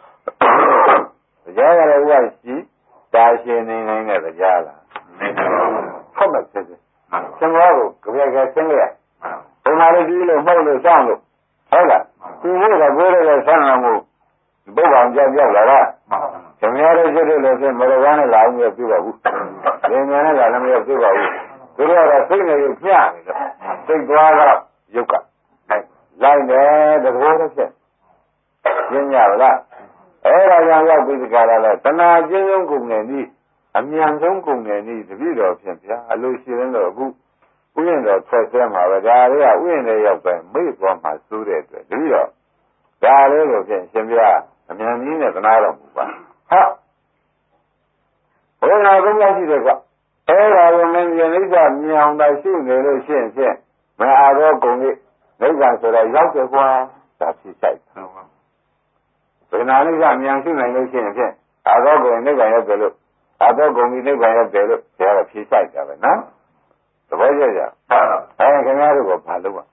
တရားရတဲ့ဥပ္ပရှိတာရှင်နေနိုင်တဲ့တရားလားဟုတ်ပါစေစံတော်ကိုကြပြကြဆင်းရဘုံမာလေးကြီးလို့မှုတ်လို့စောင့်လို့ဟုတ်လားသူ့ဘုရားကိုယ်လည်းဆန်းအောင်မှုဘုရားကြောက်ကြောက်လာတာဓမ္မရတဲ့ဖြစ်လို့လည်းမရကန်းနဲ့လာအောင်မပြပါဘူးဉာဏ်နဲ့လာလည်းမပြပါဘူးသူတို့ကတော့စိတ်နဲ့ရုပ်ပြနေတော့စိတ်သွားတော့ရုပ်ကလိုက်တယ်တဘောတစ်ချက်ရှင်းကြပါလားအဲ့ဒါကြောင့်ရောက်ပြီးဒီကရလဲတဏှာကျဉ်းဆုံးကုန်နေပြီအမြန်ဆုံးကုန်နေပြီတပြည့်တော်ဖြင့်ဗျာအလိုရှိရင်တော့အခုဥယျာဉ်တော်ထွက်ဆဲမှာပဲဒါလေးကဥယျာဉ်လေးရောက်ပဲမေ့သွားမှစိုးတဲ့အတွက်တပြည့်တော်ဒါလေးကိုဖြင့်ရှင်ဗျာအမြန်ကြီးနဲ့တနာတော်မူပါဟာဘုရားကုန်းရှိတယ်ကွအဲ့ဒါကိုမင်းပြိဋ္ဌာမြောင်တာရှိနေလို့ရှိရင်ဖြင့်မဟာသောကုန်ကြီးနိဗ္ဗာန်ဆိုတော့ရောက်တယ်ကွာဒါဖြစ်ဆိုင်ဘယ်နာလိကမြန်ရှိနိုင်လို့ရှိရင်ဖြင့်အာသောကုန်နိဗ္ဗာန်ရောက်တယ်လို့အာသောကုန်ကြီးနိဗ္ဗာန်ရောက်တယ်လို့ဆရာကဖြေဆိုင်တာပဲနော်သဘောကျကြခင်ဗျားတို့ကဘာလုပ်ရ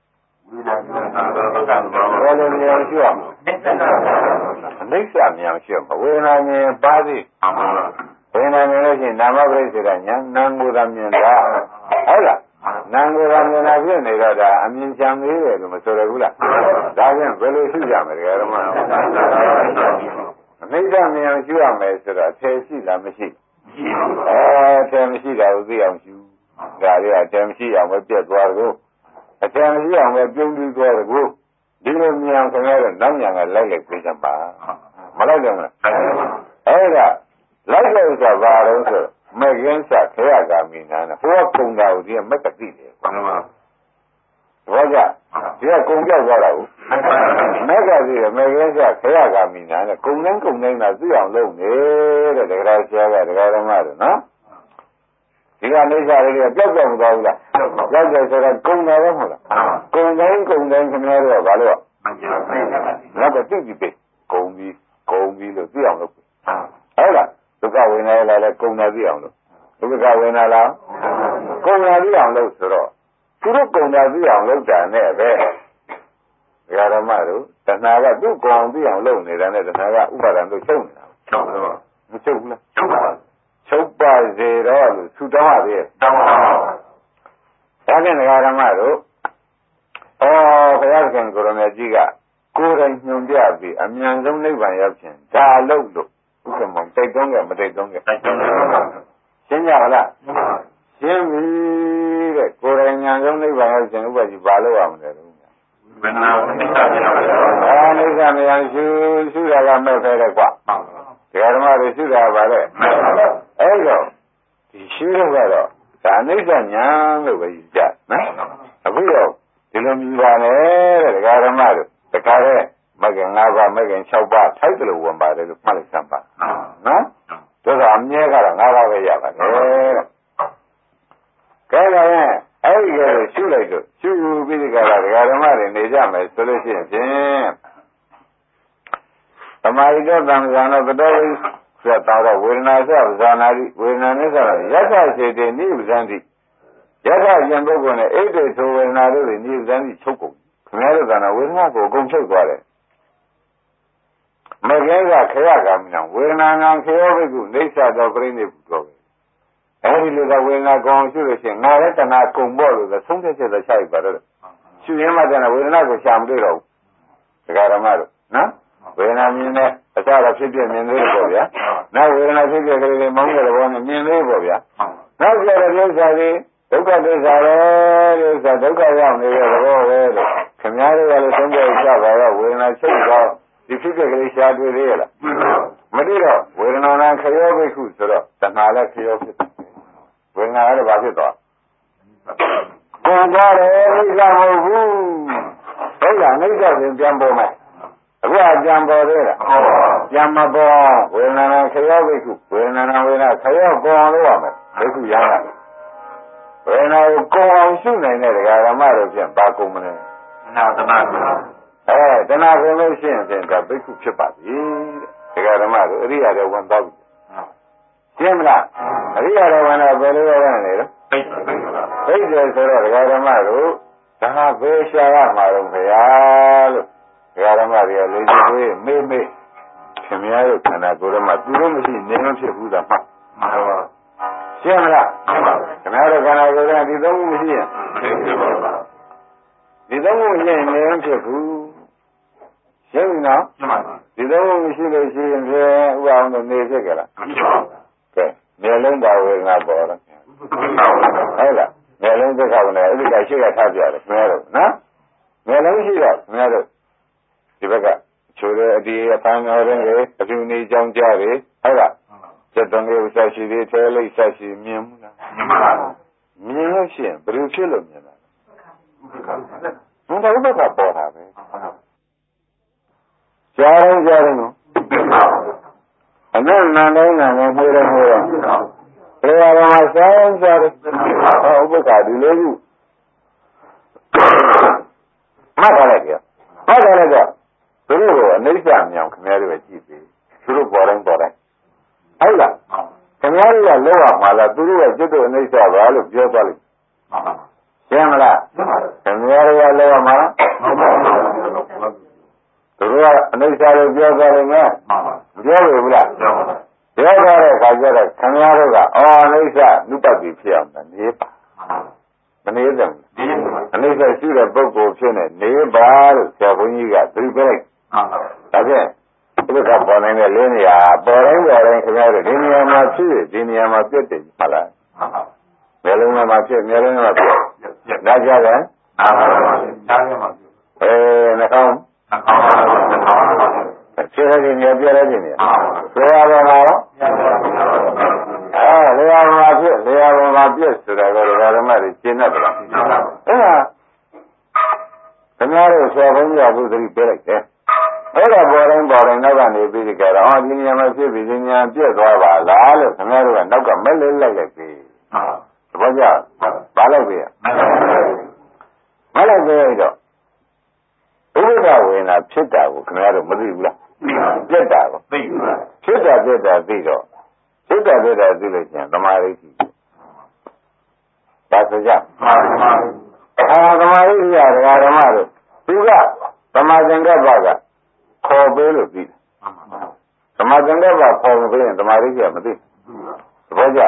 ဘယ်လိုမြန်ရှိအောင်အနိစ္စမြန်ရှိအောင်ဝေဒနာမြင်ပါသည်ဝေဒနာမြင်လို့ရှိရင်နာမပရိစ္ဆေဒညာနာငုရမြင်တာဟုတ်လားနာငုရမြင်တာဖြစ်နေတော့ဒါအမြင်ချမ်းသေးတယ်လို့မဆိုရဘူးလားဒါဖြင့်ဘယ်လိုရှိကြမလဲဓမ္မအနိစ္စမြင်အောင်ရှိရမယ်ဆိုတော့အထည်ရှိလားမရှိအထည်မရှိတာကိုသိအောင်ရှိဒါလေးအထည်မရှိအောင်ပဲပြတ်သွားတယ်အထည်မရှိအောင်ပဲပြုံးပြီးသွားတယ်ကိုဒီလိုမြင်အောင်ခင်ဗျားတို့နောက်ညာကလိုက်လိုက်ပြေးကြပါမလိုက်တယ်မလားအဲ့ဒါလိုက်လို့ဆိုဘာလို့ဆိုမကင်းစားခေယဂာမိနာနဲ့ဟိုကကုံတာကိုဒီကမက်ကတိတယ်ဘောကြဒီကကုံပြောက်သွားတာကိုမက်ကတိတယ်မကင်းစားခေယဂာမိနာနဲ့ကုံတိုင်းသာသိအောင်လုပ်နေတဲ့တရားဆရာကတရားဓမ္မတွေနော်ဒီကနေစားလေးကပြောက်မသွားဘူးလားပြောက်တယ်ဆိုတော့ကုံတာပဲမဟုတ်လားကုံတိုင်းခင်ဗျားတို့ကဘာလို့နောက်ကသိပြီကုံပြီးလို့သိအောင်လုပ်ဟုတ်လားဒုက္ခဝေဒနာလည်းကုံတာသိအောင်လို့ဒုက္ခဝေဒနာလားကုံတာသိအောင်လို့ဆိုတော့သူတို့ကုံတာသိအောင်လုပ်တာနဲ့ပဲဒကာဓမ္မတို့တဏှာကသူ့ကုံသိအောင်လုပ်နေတာနဲ့တဏှာကဥပါဒံတို့ချုပ်နေတာချုပ်တယ်မချုပ်ဘူးလားချုပ်ပါစေတော့လို့သူတောင်းရသေးတယ်တောင်းပါဒါဖြင့်ဒကာဓမ္မတို့ဘုရားခင်ကိုရမေကြီးကကိုယ်တိုင်ညွှန်ပြပြီးအမြန်ဆုံးနိဗ္ဗာန်ရောက်ခြင်းဒါလို့ဥက္ကမောင်တိုက်တွန်းကြမတိုက်တွန်းကြရှင်းကြလားရှင်းပြီတဲ့ကိုယ်တိုင်ဉာဏ်ဆုံးနိဗ္ဗာန်ရောက်ခြင်းဥပ္ပကြီးဘာလို့ရမလဲလို့ဘယ်နာနိစ္စမယရှုတာကမဲ့ဖဲတဲ့ကွာဒီဓမ္မတွေရှုတာပါလေအဲ့တော့ဒီရှုတော့ကတော့ဒါနိစ္စညာလို့ပဲယူကြနော်အခုတော့ဒီလိုမြည်ပါနဲ့တဲ့ဒကာဓမ္မတို့တခါတည်းမဂ္ဂင်၅ပါးမဂ္ဂင်၆ပါးထိုက်တယ်လို့ဝင်ပါတယ်လို့မှတ်လိုက်စမ်းပါနော်ဒါဆိုအမြဲကတော့၅ပါးပဲရပါတယ်ကဲဒါရင်အဲ့ဒီကိုရှုလိုက်တော့ရှုပြီးဒီကရဒကာဓမ္မတွေနေကြမယ်ဆိုလို့ရှိရင်ဖြင့်သမာဓိတော့သံဃာတော့တတော်ဝိဆက်တော့ဝေဒနာဆက်ဇာနာတိဝေဒနာနဲ့ဆိုတော့ယက္ခစေတေနိဗ္ဗာန်တိယက္ခရင်ပုဂ္ဂိုလ်နဲ့အိဋ္ဌိသောဝေဒနာတို့တွေနိဗ္ဗာန်တိချုပ်ကုန်ခင်ဗျားတို့ကဝေဒနာကိုအကုန်ချုပ်သွားတယ်မကဲကခေယဂာမိနံဝေဒနာငံခေယောဘိက္ခုနေသသောပြိနိဗ္ဗုတောပဲအဲဒီလိုကဝေဒနာကောင်းရှုလို့ရှိရင်ငါလည်းတဏှာကုန်ပေါ့လို့သုံးသက်ချက်ချလိုက်ပါတော့ရှုရင်းမှတဏှာဝေဒနာကိုရှာမတွေ့တော့ဘူးဒကာဓမ္မတို့နော်ဝေဒနာမြင်တယ်အစတော့ဖြစ်ပြမြင်သေးတယ်ပေါ့ဗျာနောက်ဝေဒနာဖြစ်ပြကလေးတွေမောင်းတဲ့ဘောနဲ့မြင်သေးပေါ့ဗျာနောက်ကြတဲ့ဒုက္ခကြီးဒုက္ခသစ္စာပဲဒုက္ခဒုက္ခရောက်နေတဲ့သဘောပဲလို့ခင်ဗျားတို့ကလည်းသုံးပြကြပါတော့ဝေဒနာချုပ်တော့ဒီဖြစ်ပြကလေးရှားတွေ့သေးရလားမတွေ့တော့ဝေဒနာနာခရောဘိက္ခုဆိုတော့တဏှာလည်းခရောဖြစ်တယ်ဝေဒနာလည်းဘာဖြစ်သွားကိုယ်သွားတယ်အိဋ္ဌမဟုတ်ဘူးဟုတ်လားအိဋ္ဌဆိုပြန်ပေါ်မယ်အခုအကြံပေါ်သေးလားကြံမပေါ်ဝေဒနာခရောဘိက္ခုဝေဒနာဝေဒနာခရောပေါ်အောင်လုပ်ရမယ်ဘိက္ခုရဟန်းဝေဒနာကိုကိုယ်အောင်ရှုနိုင်တဲ့ဒကာဓမ္မတို့ဖြင့်ဘာကုန်မလဲနာတနာကိုတဏှာကိုလို့ရှိရင်ဖြင့်ဒါဘိက္ခုဖြစ်ပါပြီဒကာဓမ္မတို့အရိယာတွေဝင်တော့ပြီရှင်းမလားအရိယာတွေဝင်တော့ဘယ်လိုရရလဲတော့ဘိက္တယ်ဆိုတော့ဒကာဓမ္မတို့ဒါဟာဘယ်ရှာရမှာတော့ခင်ဗျာလို့ဒကာဓမ္မတွေကလေးကြီးလေးမေးခင်ဗျားတို့ခန္ဓာကိုယ်ထဲမှာသူတို့မရှိနေမဖြစ်ဘူးသာမှရှင်းမလားခင်ဗျားတို့ခန္ဓာကိုယ်ထဲဒီသုံးခုမရှိရင်ဒီသုံးခုမရှိရင်နေမဖြစ်ဘူးရှင်းပြီနော်ဒီသုံးခုမရှိလို့ရှိရင်ဖြင့်ဥပအောင်တော့နေဖြစ်ကြလားကဲနေလုံးပါဝေဒနာပေါ်တော့ဟုတ်လားနေလုံးသက်ခါဝင်တယ်အဲ့ဒီကရှိရထားပြတယ်ခင်ဗျားတို့နော်နေလုံးရှိတော့ခင်ဗျားတို့ဒီဘက်ကချိုးတဲ့အဒီအပန်းတော်ရင်အဖြူနေကြောင်းကြတယ်ဟုတ်လားစက်တံလေးဥစ္စာရှိသေးသေးလေးဆက်ရှိမြင်ဘူးလားမြင်လို့ရှိရင်ဘယ်လိုဖြစ်လို့မြင်တာဘုရားဥပ္ပခပေါ်တာပဲကြားရင်နော်အနန္တနိုင်နိုင်မှိုးတယ်ဘယ်ဟာမှာဆိုင်စားတယ်ဥပ္ပခဒီလိုခုမှတ်ထားလိုက်ကြမှတ်ထားလိုက်ကြသူတို့ကအနိစ္စမြောင်ခင်ဗျားတို့ပဲကြည့်ပြီသူတို့ပေါ်တိုင်းဟုတ်လားခင်ဗျားတို့ကလောရမှာလားသူတို့ကကျွတ်တို့အနိစ္စပါလို့ပြောသွားလိုက်ရှင်းမလားခင်ဗျားတို့ကလောရမှာလားသူတို့ကအနိစ္စလို့ပြောသွားလိမ့်မယ်မပြောဘူးလားပြောသွားတဲ့အခါကျတော့ခင်ဗျားတို့ကအော်အနိစ္စနုပ္ပတိဖြစ်အောင်နေပါမနေတယ်အနိစ္စရှိတဲ့ပုဂ္ဂိုလ်ဖြစ်နေနေပါလို့ဆရာဘုန်းကြီးကသတိပေးလိုက်ဒါဖြင့်ဒီကပေါ်နေတဲ့လေးနေရာပေါ်တိုင်းခင်ဗျားတို့ဒီနေရာမှာဖြစ်ဒီနေရာမှာပြတ်တယ်ဟုတ်လားမျိုးလုံးမှာဖြစ်မျိုးလုံးမှာပြတ်ဒါကြတယ်နှာခေါင်းခြေရည်နေပြရခြင်းနေဆိုရပါတော့လေယာမှာဖြစ်လေယာမှာပြတ်ဆိုတာကဓမ္မတွေရှင်းတတ်တယ်အဲ့ဒါခင်ဗျားတို့ဆရာဘုန်းကြီးကဘုသတိပေးလိုက်တယ်အဲ့ဒါပေါ်တိုင်းနောက်ကနေပြီးကြတော့ဒီနေရာမှာဖြစ်ပြီးဒီနေရာပြတ်သွားပါလားလို့ခင်ဗျားတို့ကနောက်ကမလဲလိုက်လိုက်ပြီသဘောကျပါလိုက်ပြီမလိုက်ပြီတော့ဥပ္ပဒဝေနာဖြစ်တာကိုခင်ဗျားတို့မသိဘူးလားပြတ်တာကိုသိဘူးလားဖြစ်တာပြတ်တာသိတော့ဖြစ်တာပြတ်တာသိလို့ကျန်သမာဓိရှိဒါဆိုကြသမာဓိရှိရဓမ္မတို့သူကသမာသင်္ကပ္ပကခေါ်ပေးလို့ပြီးသမာသင်္ကပ္ပခေါ်ပေးရင်သမာဓိရှိရမသိသဘောကျ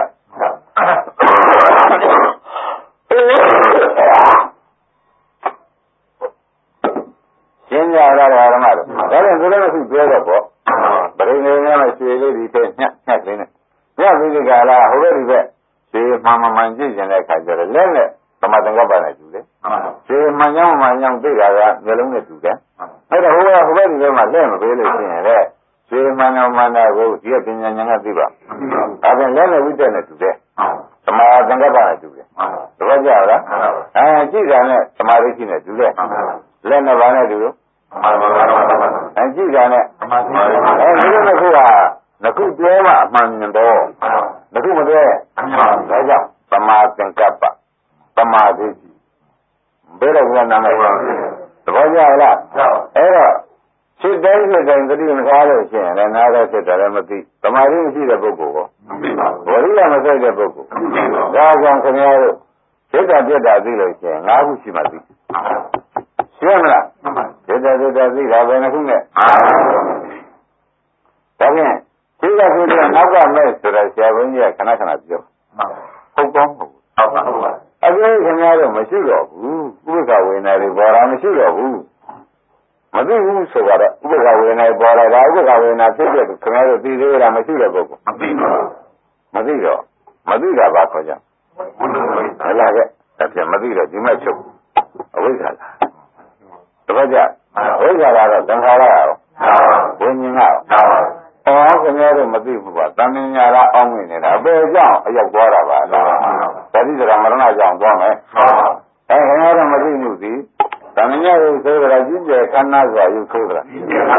ရှင်းကြတာဓမ္မတို့ဒါလည်းသူလည်းအခုပြောတော့ပေါ့ပရိနေနဲ့မှရွှေလေးဒီပဲညှလေးနဲ့ညပြီးဒီကလာဟိုဘက်ဒီဘက်ရွှေမှန်ကြည့်ကျင်တဲ့အခါကျတော့လက်နဲ့သမာသင်္ကပ္ပနဲ့တူတယ်ရွှေမှန်ကြောင်းသိတာကမျိုးလုံးနဲ့တူတယ်အဲ့တော့ဟိုဘက်ဒီဘက်မှာလက်မပေးလို့ရှိရင်လေရွှေမှန်တာကိုဒီကပညာဉာဏ်ကသိပါဒါပြန်လက်နဲ့ဝိတ္တနဲ့တူတယ်သမာသင်္ကပ္ပနဲ့တူတယ်သဘောကျလားကြည့်တာနဲ့သမာဓိရှိနဲ့တူတယ်လက်နဲ့ဘာနဲ့တူလို့ကြည့်တာနဲ့ဒီလိုတစ်ခုကနှစ်ခုပြောမှအမှန်တော့နှစ်ခုမပြောရင်ဒါကြောင့်သမာသင်္ကပ္ပသမာဓိဘယ်လိုကနာမည်သဘောကျလားအဲ့တော့စိတ်တိုင်းသတိမထားလို့ရှိရင်လည်းနားတော့စိတ်တယ်မသိသမာဓိမရှိတဲ့ပုဂ္ဂိုလ်ကိုဝရိယမစိုက်တဲ့ပုဂ္ဂိုလ်ဒါကြောင့်ခင်ဗျားတို့စိတ်ပြတ်တာသိလို့ရှိရင်၅ခုရှိမှသိရှင်းမလားစိတ်သိတာဘယ်နှခုနဲ့ဒါဖြင့်စိတ်ကနောက်ကမဲ့ဆိုတော့ဆရာဘုန်းကြီးကခဏပြောဟုတ်ကောမဟုတ်ဘူးအခုခင်ဗျားတို့မရှိတော့ဘူးဥပ္ပခဝေနာတွေပေါ်တာမရှိတော့ဘူးမသိဘူးဆိုတော့ဥပ္ပခဝေနာပေါ်တာဝေဒနာဖြစ်တဲ့ခင်ဗျားတို့သိသေးလားမရှိတဲ့ပုဂ္ဂိုလ်မသိတော့မသိတာဘာခေါ်ကြလဲလာခဲ့ဒါပြန်မသိတော့ဒီမဲ့ချုပ်အဝိဇ္ဇာလားတပတ်ကြဝိဇ္ဇာကတော့သင်္ခါရရောဝိညာဉ်ရောခင်ဗျားတို့မသိဘူးကသံဉာဏ်လားအောင်းနေနေတာအပေကြောင့်အရောက်သွားတာပါလားသတိစရာမရဏကြောင့်သွားမယ်ခင်ဗျားတို့မသိမှုသည်သံဉာဏ်ရုပ်ဆိုးတာကြီးကျယ်ခန္ဓာစွာရုပ်ဆိုးတာ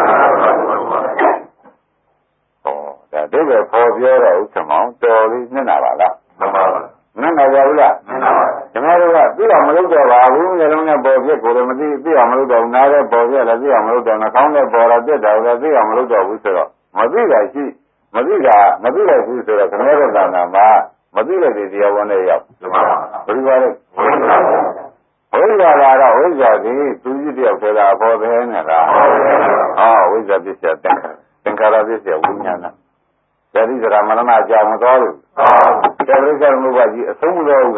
ဒါဒုက္ခပေါ်ပြောတော့ဥစ္စာမောင်တော်လေးမျက်နာပါလားမျက်နာပါဘူးလားကျွန်တော်တို့ကသိအောင်မလုပ်တော့ပါဘူးမျိုးလုံးနဲ့ပေါ်ပြက်ကိုလည်းမသိသိအောင်မလုပ်တော့နားလည်းပေါ်ပြက်လည်းသိအောင်မလုပ်တော့နှာခေါင်းလည်းပေါ်လာပြက်တာလည်းသိအောင်မလုပ်တော့ဘူးဆိုတော့မသိတာရှိမသိတဲ့ရှိဆိုတော့ခဏတော့သာနာမှာမသိတဲ့တရားဝန်နဲ့ရောက်ဘယ်လိုပါလဲဝိဇ္ဇာလာတော့ဝိဇ္ဇာကြီးသူကြီးတယောက်ဆိုတာပေါ်သေးနဲ့လားဝိဇ္ဇာပစ္စယသင်္ခါရပစ္စယဝိညာဏဇတိစရာမရဏကြောင့်မတော်ဘူးတပရိစ္ဆာမှုပါကြီးအဆုံးမတော်ဘူး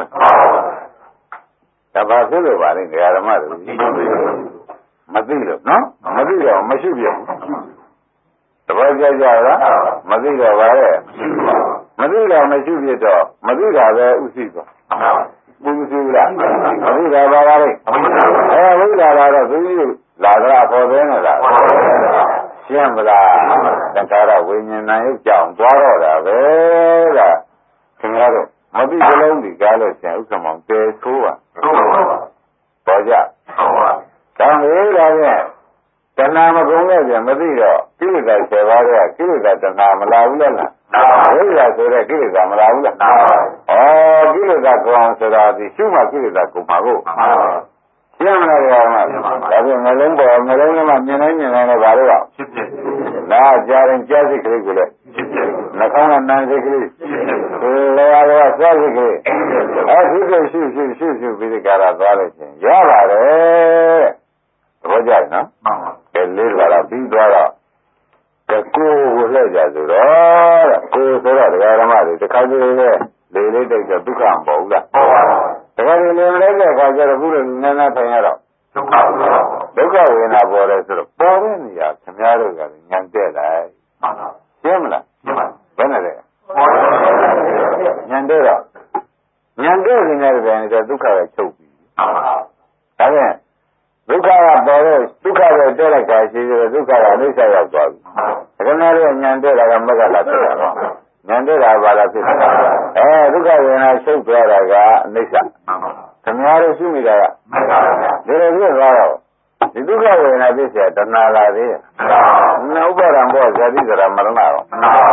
ဒါဘာဖြစ်လို့ပါလဲဓမ္မတို့မသိလို့နော်မသိတော့မရှိပြဘူးတပည့်ကြလားမသိတော့ပါရဲ့မသိတော့မရှိပြတော့မသိတာပဲဥသိသွားဘူးမရှိဘူးလားမသိတာပါလားဝိဇ္ဇာလာတော့သူကြီးလာကြပေါ်သေးနဲ့လားရှင်းမလားသင်္ခါရဝိညာဉ်နဲ့ကြောင့်သွားတော့တာပဲလားခင်ဗျားတို့မသိစလုံးဒီကားလို့ရှင်ဥက္ကမောင်တဲဆိုးပါပေါ်ကြတောင်းလေးတာဖြင့်တဏှာမကုန်တဲ့ပြန်မသိတော့ကိလေသာ7ပါးတဲ့ကိလေသာတဏှာမလာဘူးလားဝိဇ္ဇာဆိုတဲ့ကိလေသာမလာဘူးလားကိလေသာကောင်းဆိုတာဒီရှုမှကိလေသာကုန်ပါဖို့ရှင်းမလားဗျာဒါဖြင့်နှလုံးပေါ်နှလုံးထဲမှာမြင်နိုင်တော့ဘာလို့လဲဖြစ်ဖြစ်နားကြားရင်ကြားစိတ်ကလေးကိုလည်းနှာခေါင်းကနားစိတ်ကလေးလေယာကစားစိတ်ကလေးဖြစ်ဖြစ်ရှုပြီးဒီကရာသွားလို့ချင်းရပါတယ်သဘောကျနော်လေးကရာပြီးသွားတော့ကိုကိုလှည့်ကြဆိုတော့ကိုဆိုတော့ဒကာဓမ္မတွေတစ်ခါတည်းလေးတိတ်တော့ဒုက္ခမပေါ့ဘူးလားတကယ်လို့နေမလဲတဲ့အခါကျတော့ခုလိုနည်းနည်းထိုင်ရတော့ဒုက္ခဝေဒနာပေါ်တယ်ဆိုတော့ပေါ်တဲ့နေရာခင်ဗျားတို့ကညံတဲ့လိုက်ရှင်းမလားဘယ်နဲ့လဲညံတဲ့တော့ညံတဲ့နေရာတွေနဲ့ဒုက္ခကချုပ်ပြီးဒါဖြင့်ဒုက္ခကပေါ်တော့ဒုက္ခပဲတက်လိုက်တာရှိတယ်ဒုက္ခကအနိစ္စရောက်သွားပြီခင်ဗျားတို့ညံတဲ့တာကမကလာဖြစ်တာတော့ညံတဲ့တာဘာလားဖြစ်တာဒုက္ခဝေဒနာချုပ်သွားတာကအနိစ္စခင်ဗျားတို့ရှိမိတာကဒီလိုဖြစ်သွားတော့ဒီဒုက္ခဝေဒနာဖြစ်เสียတဏှာလာသေးရဲ့ဥပါဒံဘောဇာတိစရာမရဏရော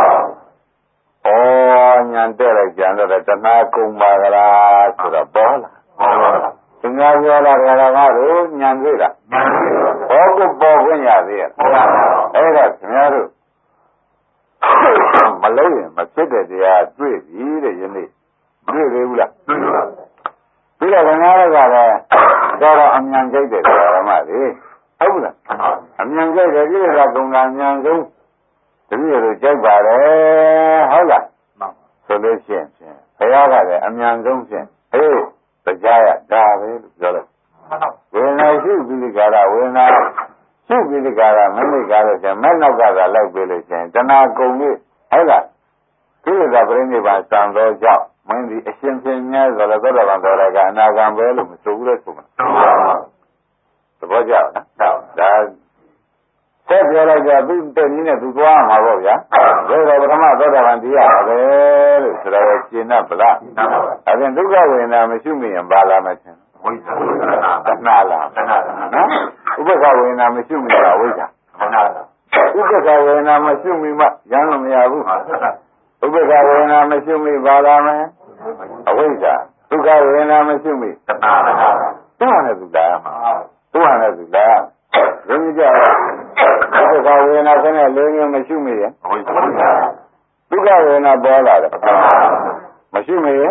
ညံတဲ့လိုက်ကြံတော့တဏှာကုန်ပါကလားဆိုတော့ပေါ်လာခင်ဗျားပြောလာကြတာကတော့ညံသေးတာဘောကုပေါ်ခွင့်ရသေးရဲ့အဲ့ဒါခင်ဗျားတို့မလို့ရင်မဖြစ်တဲ့တရားတွေ့ပြီတဲ့ယနေ့တွေ့သေးဘူးလားပြီးတော့ခင်ဗျားတို့ကလည်းတော့အမြန်ကြိုက်တဲ့ဓမ္မတွေဟုတ်ဘူးလားအမြန်ကြိုက်တယ်ဒီကကုံကအမြန်ဆုံးတပည့်တို့ကြိုက်ပါတယ်ဟုတ်လားဆိုလို့ရှိရင်ဘုရားကလည်းအမြန်ဆုံးဖြင့်တရားရဒါပဲလို့ပြောလိုက်ဝေဒနာရှိပြီးဒီကရဝေဒနာရှိပြီးဒီကရမနိကားလို့ရှင်မဲ့နောက်ကသာလိုက်ပြီးလို့ရှင်တဏှာကုန်ပြီဟုတ်လားကိလေသာပြိဋိဘံစံသောကြောင့်မင်းဒီအရှင်ဖြင့်များဆိုတော့သောတာပန်တော်ရကအနာဂံပဲလို့မဆိုဘူးလေဆိုမှာသဘောကျလားဒါဆက်ပြောလိုက်ကြသူတက်ကြီးနဲ့သူသွားမှာပေါ့ဗျာဒါတော့ပထမသောတာပန်တရားပဲလို့ဆိုတော့ရှင်းတ်ဗလားအဲဒါဒုက္ခဝေဒနာမရှိမိရင်ဘာလာမချင်းဝိဇ္ဇာတဏှာလားနော်ဥပ္ပခဝေဒနာမရှိမိတာဝိဇ္ဇာတဏှာလားဥပ္ပခဝေဒနာမရှိမိမှရမ်းလို့မရဘူးဥပ္ပခဝေဒနာမရှိမိဘာလာမလဲအဝိဇ္ဇာဒုက္ခဝေဒနာမရှိမိတဏှာလားသူ့ဟာနဲ့သူလားသူ့ဟာနဲ့သူလားဘယ်လိုကြလဲဒုက္ခဝေဒနာဆိုတဲ့လေးမျိုးမရှိမိရဲ့ဒုက္ခဝေဒနာပေါ်လာတယ်မရှိမိရဲ့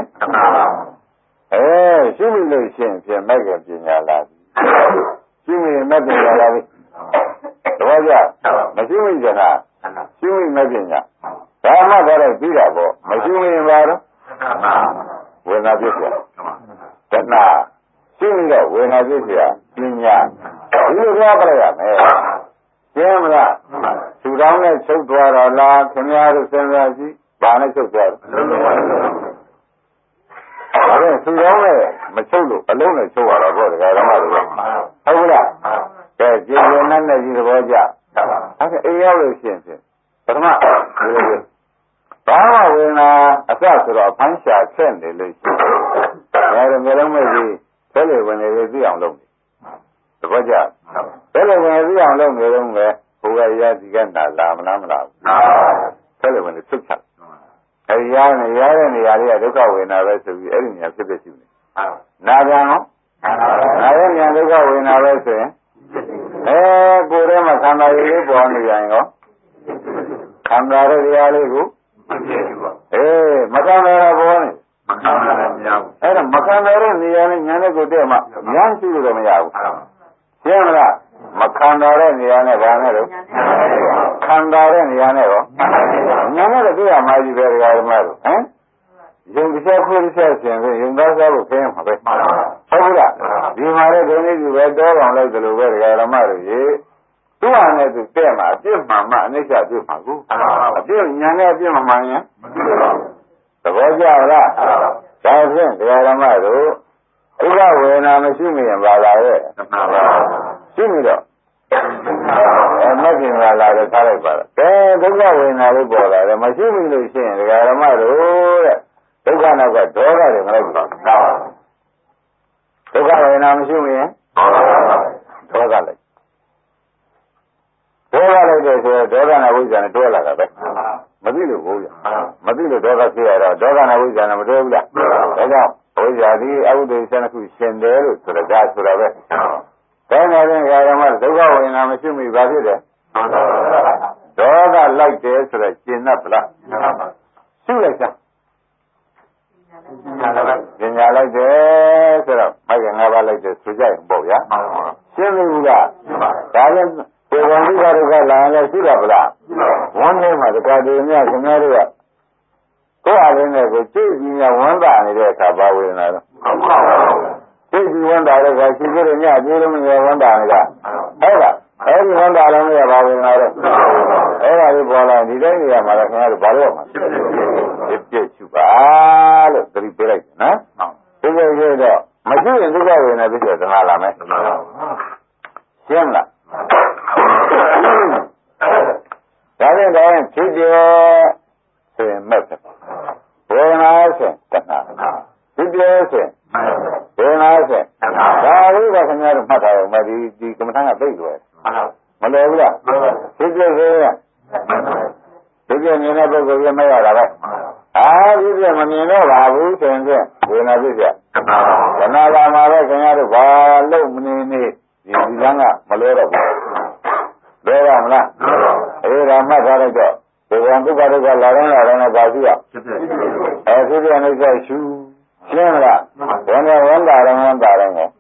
ရှိမိလို့ရှိရင်ဖြင့်မဲ့ကပညာလာပြီရှိမိရင်မဲ့ပညာလာပြီတပည့်ကြမရှိမိကြတာရှိမိမဲ့ပညာဒါမှတော့ပြီးတာပေါ့မရှိမိရင်ပါတော့ဝေဒနာပြည့်စုံတဏှာရှိမိတော့ဝေဒနာပြည့်စုံပညာဒီလိုပြောပြရမယ်ရှင်းမလားရှသူတော်နဲ့ချုပ်သွားတာလားခင်ဗျားတို့စဉ်းစားကြည့်ဘာနဲ့ချုပ်သွားလဲဒါနဲ့သူတော်နဲ့မချုပ်လို့အလုံးနဲ့ချုပ်ရတာပေါ့တရားဓမ္မတွေဟုတ်လားကဲကြည်ရင်နဲ့ကြီးသဘောကျအဲ့အိမ်ရောက်လို့ရှိရင်ဖြင့်ပထမဘာမှဝေဒနာအစဆိုတော့ဖမ်းရှာဆက်နေလို့ရှိရင်ဒါမျိုးလုံးမဲ့ကြီးဆဲလေဝင်လေသိအောင်လုပ်သဘောကျဆဲလေဝင်သိအောင်လုပ်နေတော့ပဲဘုရားရာဒီကနာလာမလားမလားဆဲလေဝင်လေသုတ်ချအဲဒီရတဲ့နေရာတွေကဒုက္ခဝေဒနာပဲဆိုပြီးအဲ့ဒီနေရာဖြစ်ဖြစ်ရှိနေနာပြန်နော်နာရဲ့ဉာဏ်ဒုက္ခဝေဒနာပဲဆိုရင်ကိုယ်ထဲမှာခန္ဓာရည်လေးပေါ်နေရင်ရောခန္ဓာရဲ့တရားလေးကိုမခံရဘောနေအဲ့ဒါမခံရတဲ့နေရာနဲ့ဉာဏ်နဲ့ကိုတည်းမှာဉာဏ်ရှိလို့တော့မရဘူးရှင်းမလားမခံရတဲ့နေရာနဲ့ဘာနဲ့တော့ခံရတဲ့နေရာနဲ့ရောဉာဏ်နဲ့တွေ့ရမှာကြီးပဲဓမ္မတို့ယုံတရားခွေးဆက်ရှင်ဆိုယုံသားစားဖို့ခင်းမှာပဲဟုတ်လားဒီမှာလည်းဒီနေ့ဒီပဲတောကောင်လိုက်တယ်လို့ပဲဓမ္မတို့ရေသူ့ဟာနဲ့သူတဲ့မှာအပြစ်မှန်မှအနိစ္စပြုမှာကိုအပြစ်ညာနဲ့အပြစ်မှန်မှန်ရင်သဘောကျလားဒါဖြင့်ဓမ္မတို့ဥပဝေဒနာမရှိမြင်ပါလားရဲ့ရှိပြီတော့မဂ္ဂင်လာလာတော့ထားလိုက်ပါလားကဲဒုက္ခဝေဒနာလေးပေါ်လာတယ်မရှိပြီလို့ရှိရင်ဓမ္မတို့တဲ့ဒုက္ခနောက်ကဒေါသတွေမလိုက်ဘူးဒုက္ခဝေဒနာမရှိမြင်ဒေါသလိုက်တယ်ဆိုတော့ဒေါသနာဝိဇ္ဇာနဲ့တွဲလာတာပဲမသိလို့ဘူးမသိလို့ဒေါသဖြစ်ရတော့ဒေါသနာဝိဇ္ဇာနဲ့မတွဲဘူးလားဒါကြောင့်ဝိဇ္ဇာဒီအဝိဇ္ဇာစနခုရှင်တယ်လို့ဆိုတာဒါဆိုတာပဲဒါနဲ့ရင်ဓမ္မဒုက္ခဝေဒနာမရှိမိဘာဖြစ်တယ်ဒေါသလိုက်တယ်ဆိုတော့ရှင်းတတ်ဗလားရှုလိုက်စမ်းပညာလိုက်တယ်ဆိုတော့မိုက်က၅ပါးလိုက်တယ်ဆိုကြရင်ပေါ့ဗျာရှင်းပြီဘူးလားဒါလည်းဒီဝန်ကြီးတွေကလာရင်လည်းရှိတာဗလားဝမ်းထဲမှာတခါတည်းများခင်ဗျားတို့ကကိုယ်အားလေးနဲ့ကိုကြည့်ပြီးများဝမ်းသာနေတဲ့အခါဘာဝေဒနာလဲကြည့်ပြီးဝမ်းသာတဲ့အခါရှိသေးတယ်ညပြေးလို့မရဝမ်းသာနေတာဟုတ်လားအဲ့ဒီဝမ်းသာလည်းမရဘာဝေဒနာလဲအဲ့ဒါလေးပေါ်လာဒီတိုင်းနေရာမှာလည်းခင်ဗျားတို့ဘာလို့ရမှာပြည့်ချူပါလို့သတိပေးလိုက်နော်ဒီလိုဆိုတော့မရှိရင်ဒုက္ခဝေဒနာဖြစ်တယ်သနာလာမယ်ရှင်းလားဒါနဲ့တော့ဖြစ်တယ်ဆိုရင်မဲ့တယ်ဝေဒနာဆိုတဏှာဖြစ်တယ်ဆိုရင်ဝေဒနာဆိုဒါလေးကခင်ဗျားတို့မှတ်ထားအောင်မဒီကမ္မထံကသိတယ်မလွယ်ဘူးလားဖြစ်တယ်ဆိုရင်ဖြစ်တယ်မြင်တဲ့ပုဂ္ဂိုလ်ကမရတာပဲဖြစ်တယ်မမြင်တော့ပါဘူးဆိုရင်ဝေဒနာဖြစ်တယ်တဏှာလာမှာပဲခင်ဗျားတို့ဘာလို့မနေနေဒီလမ်းကမလွယ်တော့ဘူးပြောရမလားဒါမှတ်ထားလိုက်တော့ဒီကံဒုက္ခဒုက္ခလာတိုင်းနဲ့ပါရှိရဖြစ်ပြအိဋ္ဌရှုရှင်းမလားဝန်တာတိုင်းကိုရှင်းမလား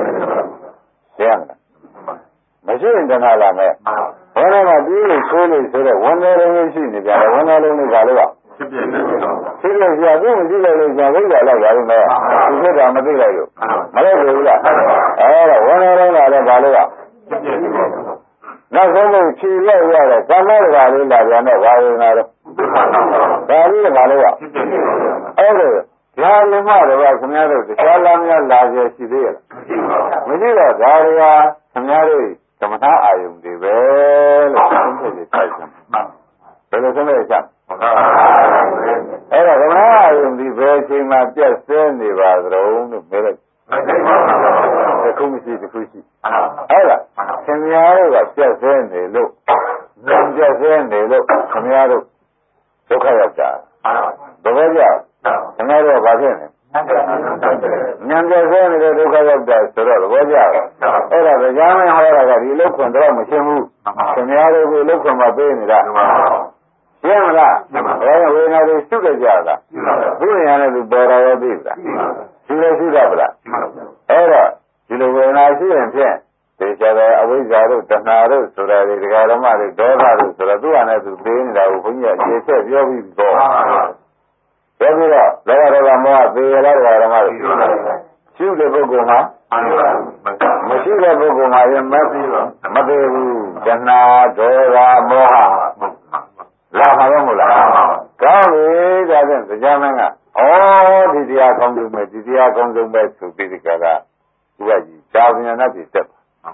မရှိရင်တဏှာလာမယ်ဘောရမှာပြီးလို့ဆိုးလို့ဆိုတော့ဝန်တော်လုံးရှိနေကြတယ်ဝန်တော်လုံးကလို့ဖြစ်ပြကြာသူမရှိလိုက်လို့ကြာဝိဇ္ဇာလိုက်ပါလိမ့်မယ်သူဖြစ်တာမသိလိုက်လို့မလိုက်ဘူးလားအဲ့တော့ဝန်တော်လုံးကလည်းဘာလို့နောက်ဆုံးလို့ဖြေလိုက်ရတဲ့ကာမရကလေးလာပြန်တော့ဘာဝင်လာတော့ဒါလေးကဘာလို့ရအဲ့ဒါဓာလမတော့ခင်ဗျားတို့တရားလာများလာရရှိသေးရဲ့မရှိတော့ဒါတွေကခင်ဗျားတို့ဓမ္မထအာယုန်တွေပဲလို့သုံးချက်ထိုက်တယ်ဘယ်လိုသုံးလဲချအဲ့ဒါဓမ္မအာယုန်ဒီဘယ်အချိန်မှပြတ်ဆဲနေပါသလဲလို့ပြောလိုက်တစ်ခုမရှိတစ်ခုရှိအဲ့ဒါခင်ဗျားတို့ကပြတ်ဆဲနေလို့ဉာဏ်ပြတ်ဆဲနေလို့ခင်ဗျားတို့ဒုက္ခရောက်တာသဘောကျခင်ဗျားတို့ကဘာဖြစ်နေဉာဏ်ပြတ်ဆဲနေတဲ့ဒုက္ခရောက်တာဆိုတော့သဘောကျအဲ့ဒါကြာမင်းဟောတာကဒီလုတ်ခွန်တော့မရှင်းဘူးခင်ဗျားတို့ကလုတ်ခွန်မပေးနေတာရှင်းမလားဝေဒနာတွေရှုကြကြလားသူ့ဉာဏ်နဲ့သူပေါ်တော်ရောသိလားရှုလို့ရှုတာဗလားအဲ့တော့ဒီလိုဝေဒနာရှိရင်ဖြင့်ဒီကျတော့အဝိဇ္ဇာတို့တဏှာတို့ဆိုတာဒီဒကာဓမ္မတွေဒေါသတို့ဆိုတော့သူ့ဟာနဲ့သူသိနေတာကိုဘုန်းကြီးကအခြေချက်ပြောပြီးတော့ပြောပြီးတော့လောကဒေါသမောဟသေရတဲ့ဒကာဓမ္မတွေရှုတဲ့ပုဂ္ဂိုလ်မှာမရှိတဲ့ပုဂ္ဂိုလ်မှာရင်မသိဘူးတဏှာဒေါသမောဟလာမှာတော့မဟုတ်လားကောင်းပြီဒါဖြင့်တရားမင်းကဒီတရားကောင်းဆုံးပဲဒီတရားကောင်းဆုံးပဲဆိုပြီးဒီကရာသူကကြီးဒါဝိညာဏပြည့်တက်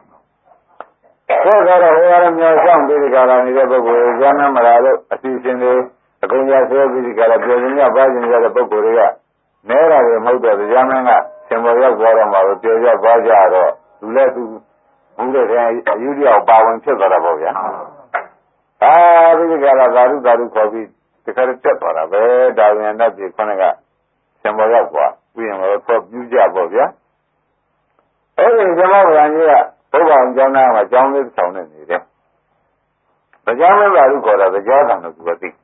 ဆက်တော့ဟိုရမြောက်ဆောင်ပြီးဒီကရာနေတဲ့ပုဂ္ဂိုလ်ဉာဏ်မလာလို့အစီအစဉ်တွေအကုန်ရဆွဲပြီးဒီကရာပြောခြင်းရပါခြင်းရတဲ့ပုဂ္ဂိုလ်တွေကနဲရတယ်မဟုတ်တော့တရားမင်းကသင်္ဘောရောက်သွားတော့မှပြောရပါကြတော့သူလည်းသူဘုရားတဲ့အယူတရားပါဝင်ဖြစ်သွားတာပေါ့ဗျာဒီကရာသာဓုခေါ်ပြီးဒီခါတက်သွားတာပဲဒါဝိညာဏပြည့်ခொနကသင်္ဘောရောက်သွားပြီးရင်တော့ပြူးကြပေါ့ဗျာအဲ့ဒီဇမဗရံကြီးကဘုရားကျောင်းသားမှာကျောင်းလေးဆောင်နေနေတယ်တရားမင်းသာဓုခေါ်တာတရားကံလို့သူကသိ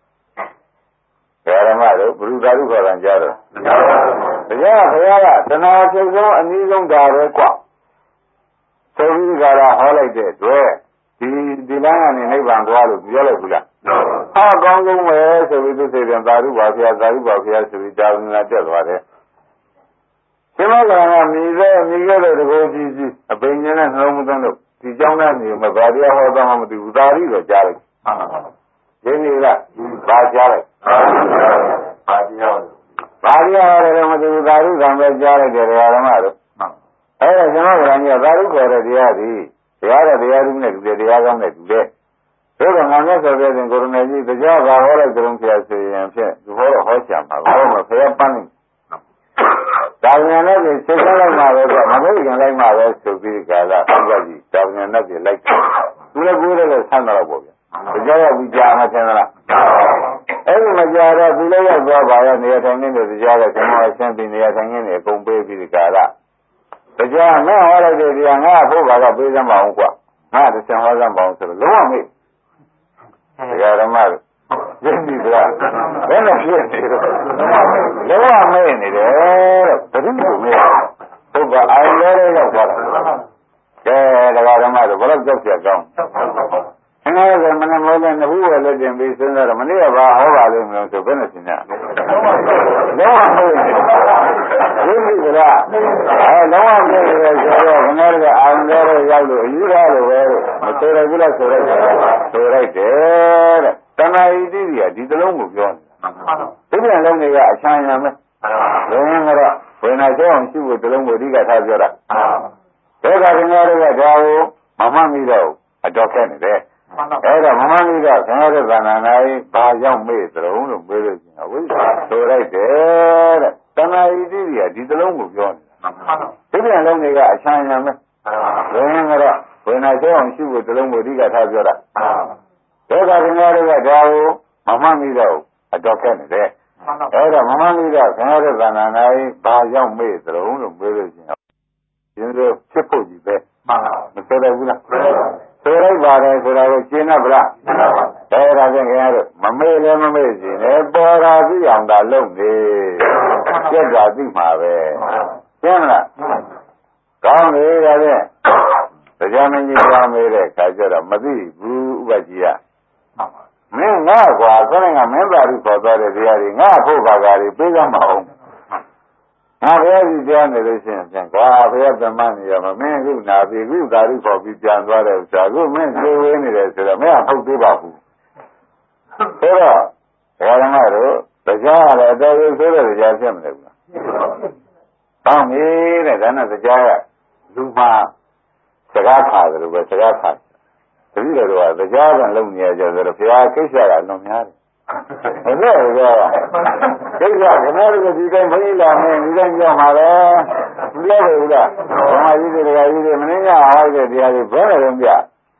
ဓမ္မတို့ဘုရားဓုခေါ်တာကြားတော့တရားဘုရားကတဏှာဖြစ်ဆုံးအနည်းဆုံးဒါပဲကွဆိုပြီးကြတာဟောလိုက်တဲ့အတွက်ဒီလမ်းကနေနိဗ္ဗာန်သွားလို့ပြောလိုက်ဘူးလားဟာကောင်းဆုံးပဲဆိုပြီးသူစိတ်ပြန်သာဓုပါဖျားဆိုပြီးတာဝန်လာတက်သွားတယ်ရှင်မကံကမြည်ခဲ့တဲ့တကူကြီးအပိညာနဲ့နှလုံးမသွင်းလို့ဒီเจ้าသားနေမှာဗာတရားဟောတော့မှမသိဘူးသာရိတော့ကြားလိုက်ရင်းနေလားဗာကြားလိုက်ဗာတရားရတယ်မသိဘူးသာရိကံပဲကြားလိုက်တယ်ဓမ္မတို့အဲ့ဒါကျွန်တော်ကလည်းသာရိခေါ်တဲ့တရားဒီတရားတော်တရားဓုနဲ့တူတယ်တရားကောင်းနဲ့တူတယ်ဆိုတော့ငါမြတ်စွာဘုရားရှင်ကိုရမေကြီးတရားဘာဟောလိုက်ကြုံဖျားဆိုရင်ဖြင့်သူဟောတော့ဟောချင်ပါဘူးဟောမှာဖျားပန်းဒါဝိညာဉ်နဲ့စိတ်ဆက်လိုက်မှာပဲကမမေ့ခင်လိုက်မှာပဲဆိုပြီးကာလဘုရားကြီးဒါဝိညာဉ်နဲ့လိုက်သူလည်းကိုယ်လည်းဆန်းတော့ပေါ့ဗျာတရားရောက်ပြီးကြာမှဆင်းသလားအဲ့ဒီမကြာတော့သူလည်းရောက်သွားပါရဲ့နေရာထိုင်နေတဲ့တရားကကျွန်တော်အရှင်းပြီးနေရာထိုင်နေအကုန်ပေးပြီးဒီကာလတရားနဲ့ဟောလိုက်တဲ့တရားငါဖို့ပါကပေးစမ်းပါအောင်ကွာငါတစ်ဆံဟောစမ်းပါအောင်ဆိုတော့လုံးဝမေ့တရားဓမ္မတို့ရင်းပြီလားဘယ်နဲ့ဖြစ်နေတော့လုံးဝမေ့နေတယ်တဲ့ဘယ်လိုမေ့ဟုတ်ပါအိုင်လဲရောက်သွားတာကဲတရားဓမ္မတို့ဘယ်တော့ကြောက်ကြကောင်းအင်းအဲ့ဒါမနမောလည်းနှစ်ခုပဲလက်တင်ပြီးစဉ်းစားတော့မနေ့ကဘာဟောပါလိမ့်မလို့ဆိုဘယ်နဲ့ရှင်းရလုံးဝမေ့နေရင်းပြီလားလုံးဝမေ့နေတယ်ဆိုတော့ခဏကအာရုံလဲရောက်လို့အယူရလို့ပဲမဆိုရဘူးလားဆိုလိုက်တယ်တဲ့တဏှာဤတိကဒီတလုံးကိုပြောနေတာဒီပြန်လုံးတွေကအချမ်းရမယ်ဘယ်ရင်ကတော့ဝေနာကျောင်းရှိဖို့တလုံးကိုအဓိကထားပြောတာဒုက္ခခင်ဗျားတို့ကဒါကိုမမှတ်မိတော့အတော်ခက်နေတယ်အဲ့တော့မမှန်ကြီးကခင်ဗျားတို့ကဏ္ဍ၌ဘာကြောင့်မေ့သလုံးလို့ပြောလို့ရှိရင်ဝိဇ္ဇာဆိုလိုက်တယ်တဲ့တဏှာဤတိကဒီတလုံးကိုပြောနေတာဒီပြန်လုံးတွေကအချမ်းရမယ်ဘယ်ရင်ကတော့ဝေနာကျောင်းရှိဖို့တလုံးကိုအဓိကထားပြောတာဒုက္ခခင်ဗျားတို့ကဒါကိုမမှန်ကြီးတော့အတော်ခက်နေတယ်အဲ့တော့မမှန်ကြီးကခင်ဗျားတို့ကဏ္ဍ၌ဘာကြောင့်မေ့သလုံးလို့ပြောလို့ရှိရင်ဒီလိုဖြစ်ဖို့ကြီးပဲမဆိုရဘူးလားဆိုလိုက်ပါတယ်ဆိုတာကိုရှင်းတော့ဗလားအဲ့ဒါဖြင့်ခင်ဗျားတို့မမေ့လည်းမမေ့စီနဲ့ပေါ်တာသိအောင်သာလုပ်နေပြက်တာသိမှာပဲရှင်းမလားကောင်းပြီဒါဖြင့်တရားမင်းကြီးပြောမေးတဲ့ခါကျတော့မသိဘူးဥပကြီးကမင်းငါကွာဆိုရင်ကမင်းပါရီခေါ်သွားတဲ့တရားတွေငါဖို့ပါကားတွေပြေးကြမအောင်ငါဘုရားကြီးကြားနေလို့ရှိရင်ပြန်ကွာဘုရားသမန်နေရမမင်းခုနာပြီခုသာရိခေါ်ပြီးပြန်သွားတဲ့ဥစ္စာခုမင်းကျေဝေးနေတယ်ဆိုတော့မင်းကဟုတ်သေးပါဘူးဆိုတော့ဘုရားဓမ္မတို့တရားရတယ်အတော်ကြီးဆိုတဲ့တရားဖြစ်မလဲဘူးလားတောင်းပြီတဲ့ဒါနဲ့တရားကလူမှာစကားခါတယ်လို့ပဲစကားခါတပည့်တော်ကတရားကလုံနေကြဆိုတော့ဘုရားကိစ္စကလွန်များတယ်ဟုတ်ကဲ့ကြောကိစ္စခဏလေးဒီတိုင်းမင်းလာမင်းဒီတိုင်းကြောက်မှာပဲမပြောဘူးလားဓမ္မကြီးတွေတရားကြီးတွေမင်းညာဟောတဲ့တရားတွေဘယ်လိုလုပ်ပြ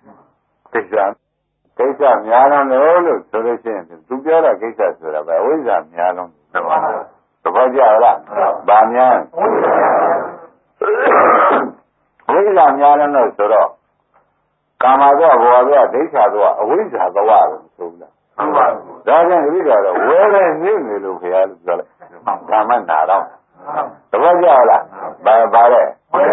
ကိစ္စများလို့ဆိုလို့ရှိရင်သူပြောတာကိစ္စဆိုတာပဲဝိဇ္ဇာများလုံးသဘောကျလားဗာများဝိဇ္ဇာများလို့ဆိုတော့ကာမသောဘောသောဒိဋ္ဌာသောအဝိဇ္ဇာသောလို့ဆိုလားဒါကြောင့်ဒီကတော့ဝဲတဲ့နေနေလို့ခရားလို့ပြောလိုက်ကာမနာတော့သဘောကျလားပါတဲ့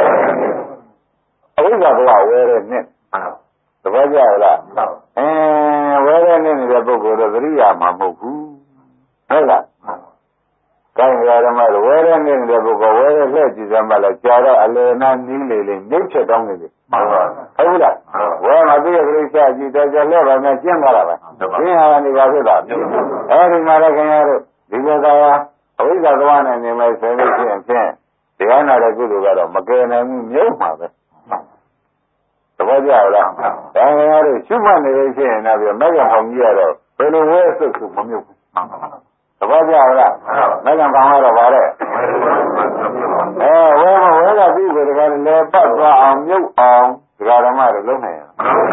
အဝိဇ္ဇာသောဝဲတဲ့နေသဘောကျလားဝဲတဲ့နေနေတဲ့ပုဂ္ဂိုလ်တော့သတိရမှာမဟုတ်ဘူးဟုတ်လားကိုင်းဓမ္မတို့ဝဲတဲ့နေတဲ့ပုဂ္ဂိုလ်ဝဲလက်ကြည့်စမ်းပါလားကြာတော့အလယ်နာနီးလေလေမြုပ်ချက်တောင်းနေလေဟုတ်လားဝဲမှာသူ့ရဲ့ကလေးချကြည့်တော့ကြလက်ပါနဲ့ကျင့်သွားတာပဲကျင့်ရတာနေပါဖြစ်တာအဲဒီမှာလည်းခင်ဗျားတို့ဒီလိုသာအဝိဇ္ဇာသွားနေနေမယ်ဆိုလို့ရှိရင်ဖြင့်တရားနာတဲ့ကုသိုလ်ကတော့မကယ်နိုင်ဘူးမြုပ်မှာပဲသဘောကျလားဒါခင်ဗျားတို့ရှုမှတ်နေလို့ရှိရင်တော့ပြမဂ္ဂင်ဆောင်ကြီးရတော့ဘယ်လိုဝဲစုပ်စုမမြုပ်ဘူးသဘောကျလားမဂ္ဂင်ဆောင်ကတော့ဗါတဲ့ဝဲကပြီးကိုတကယ်လေပတ်သွားအောင်မြုပ်အောင်ဒကာဓမ္မတွေလုံးနိုင်ရ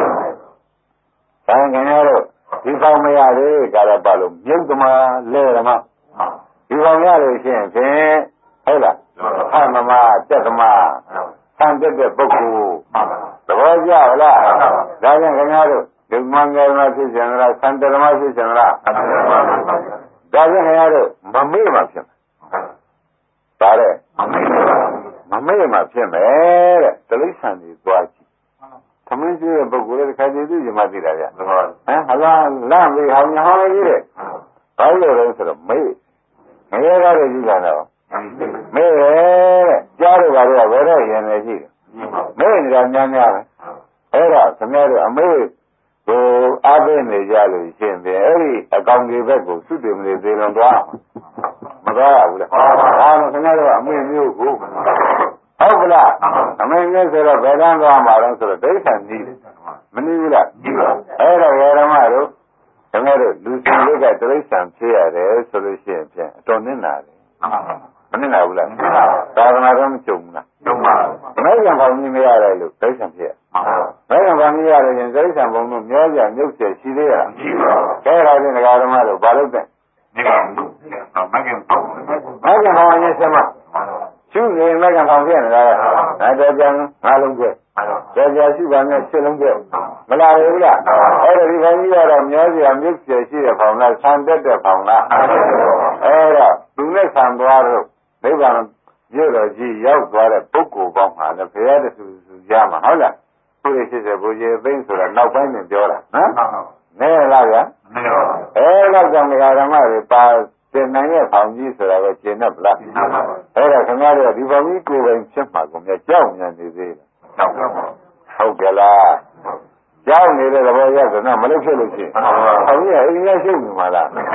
ဒါခင်ဗျားတို့ဒီဆောင်မရသေးကြတော့ပါလို့မြုပ်သမားလဲဓမ္မဒီဆောင်ရလို့ရှိရင်ဖြင့်ဟုတ်လားအမမတက်သမားဆံတက်တဲ့ပုဂ္ဂိုလ်သဘောကျလားဒါကြောင့်ခင်ဗျားတို့ဒီမင်္ဂလာဖြစ်ခြင်းလားဆံတရမဖြစ်ခြင်းလားဒါကြောင့်ခင်ဗျားတို့မမေ့မှဖြစ်မယ်ဒါတဲ့မမေ့မှဖြစ်မယ်တဲ့တိရစ္ဆာန်တွေသွားကြည့်သမင်းရှိတဲ့ပုဂ္ဂိုလ်တွေတစ်ခါတည်းသိကြမှသိတာဗျဟလားလမ်းပြီးဟောင်းဟောင်းကြီးတဲ့ဘာလို့လဲဆိုတော့မေ့ငရဲကားတွေကြီးလာတော့မေ့ရဲ့ကြားလို့ပါတော့ဘယ်တော့ရင်နေရှိတယ်မေ့နေတာများများပဲအဲ့ဒါခင်ဗျားတို့အမေ့ကိုအားပေးနေကြလို့ရှင်းတယ်အဲ့ဒီအကောင်ကြီးဘက်ကိုသုတေမလေးသေလွန်သွားမသွားရဘူးလားဒါမှခင်ဗျားတို့အမေ့မျိုးကိုဟုတ်ကလားအမေမျိုးဆိုတော့ဘယ်တန်းသွားမှာလဲဆိုတော့ဒိဋ္ဌာန်ကြီးမနည်းဘူးလားအဲ့တော့ဓမ္မတို့ခင်ဗျားတို့လူရှင်တွေကတိရစ္ဆာန်ဖြစ်ရတယ်ဆိုလို့ရှိရင်ဖြင့်အတော်နစ်နာတယ်မနစ်နာဘူးလားသာသနာတော်မကြုံဘူးလားကြုံပါဘူးမဲကံပေါင်းကြီးမရတယ်လို့တိရစ္ဆာန်ဖြစ်မဲကံပေါင်းကြီးရတယ်ရင်တိရစ္ဆာန်ဘုံတို့မျောကြမြုပ်ချက်ရှိသေးလားရှိပါဘူးကဲဒါဖြင့်ဓမ္မတို့ဘာလို့တဲ့ဒီကမဲကံပေါင်းကြီးဆက်မရှုနေမဲကံပေါင်းဖြစ်နေတာဒါတော့ပြန်ငါးလုံးကျဲကြာရှုပါနဲ့ရှစ်လုံးကျဲမလာဘူးလားအဲ့ဒါဒီဘုန်းကြီးကတော့မျောစရာမြုပ်ချက်ရှိတဲ့ဖောင်လားဆံတက်တဲ့ဖောင်လားအဲ့တော့သူနဲ့ဆံသွားတော့နိဗ္ဗာန်မြို့တော်ကြီးရောက်သွားတဲ့ပုဂ္ဂိုလ်ပေါင်းမှာလည်းဘုရားတဆူရမှာဟုတ်လားကိုယ်ရရှိတဲ့ဘုရားသိဆိုတာနောက်ပိုင်းနဲ့ပြောတာနော်နဲလားဗျာအဲ့တော့ကြောင့်ဓမ္မတွေပါသင်နိုင်တဲ့ဖောင်ကြီးဆိုတာကိုရှင်းတတ်လားအဲ့ဒါခင်ဗျားတို့ဒီဖောင်ကြီးကိုယ်ပိုင်ဖြစ်မှာကိုမြတ်ကြောက်မြန်နေသေးတယ်ဟုတ်ကဲ့လားကြောက်နေတဲ့သဘောရဆိုတော့မလုပ်ဖြစ်လို့ရှိရင်ဖောင်ကြီးကအိမ်ကြီးရှုပ်နေမှာလားဟမ်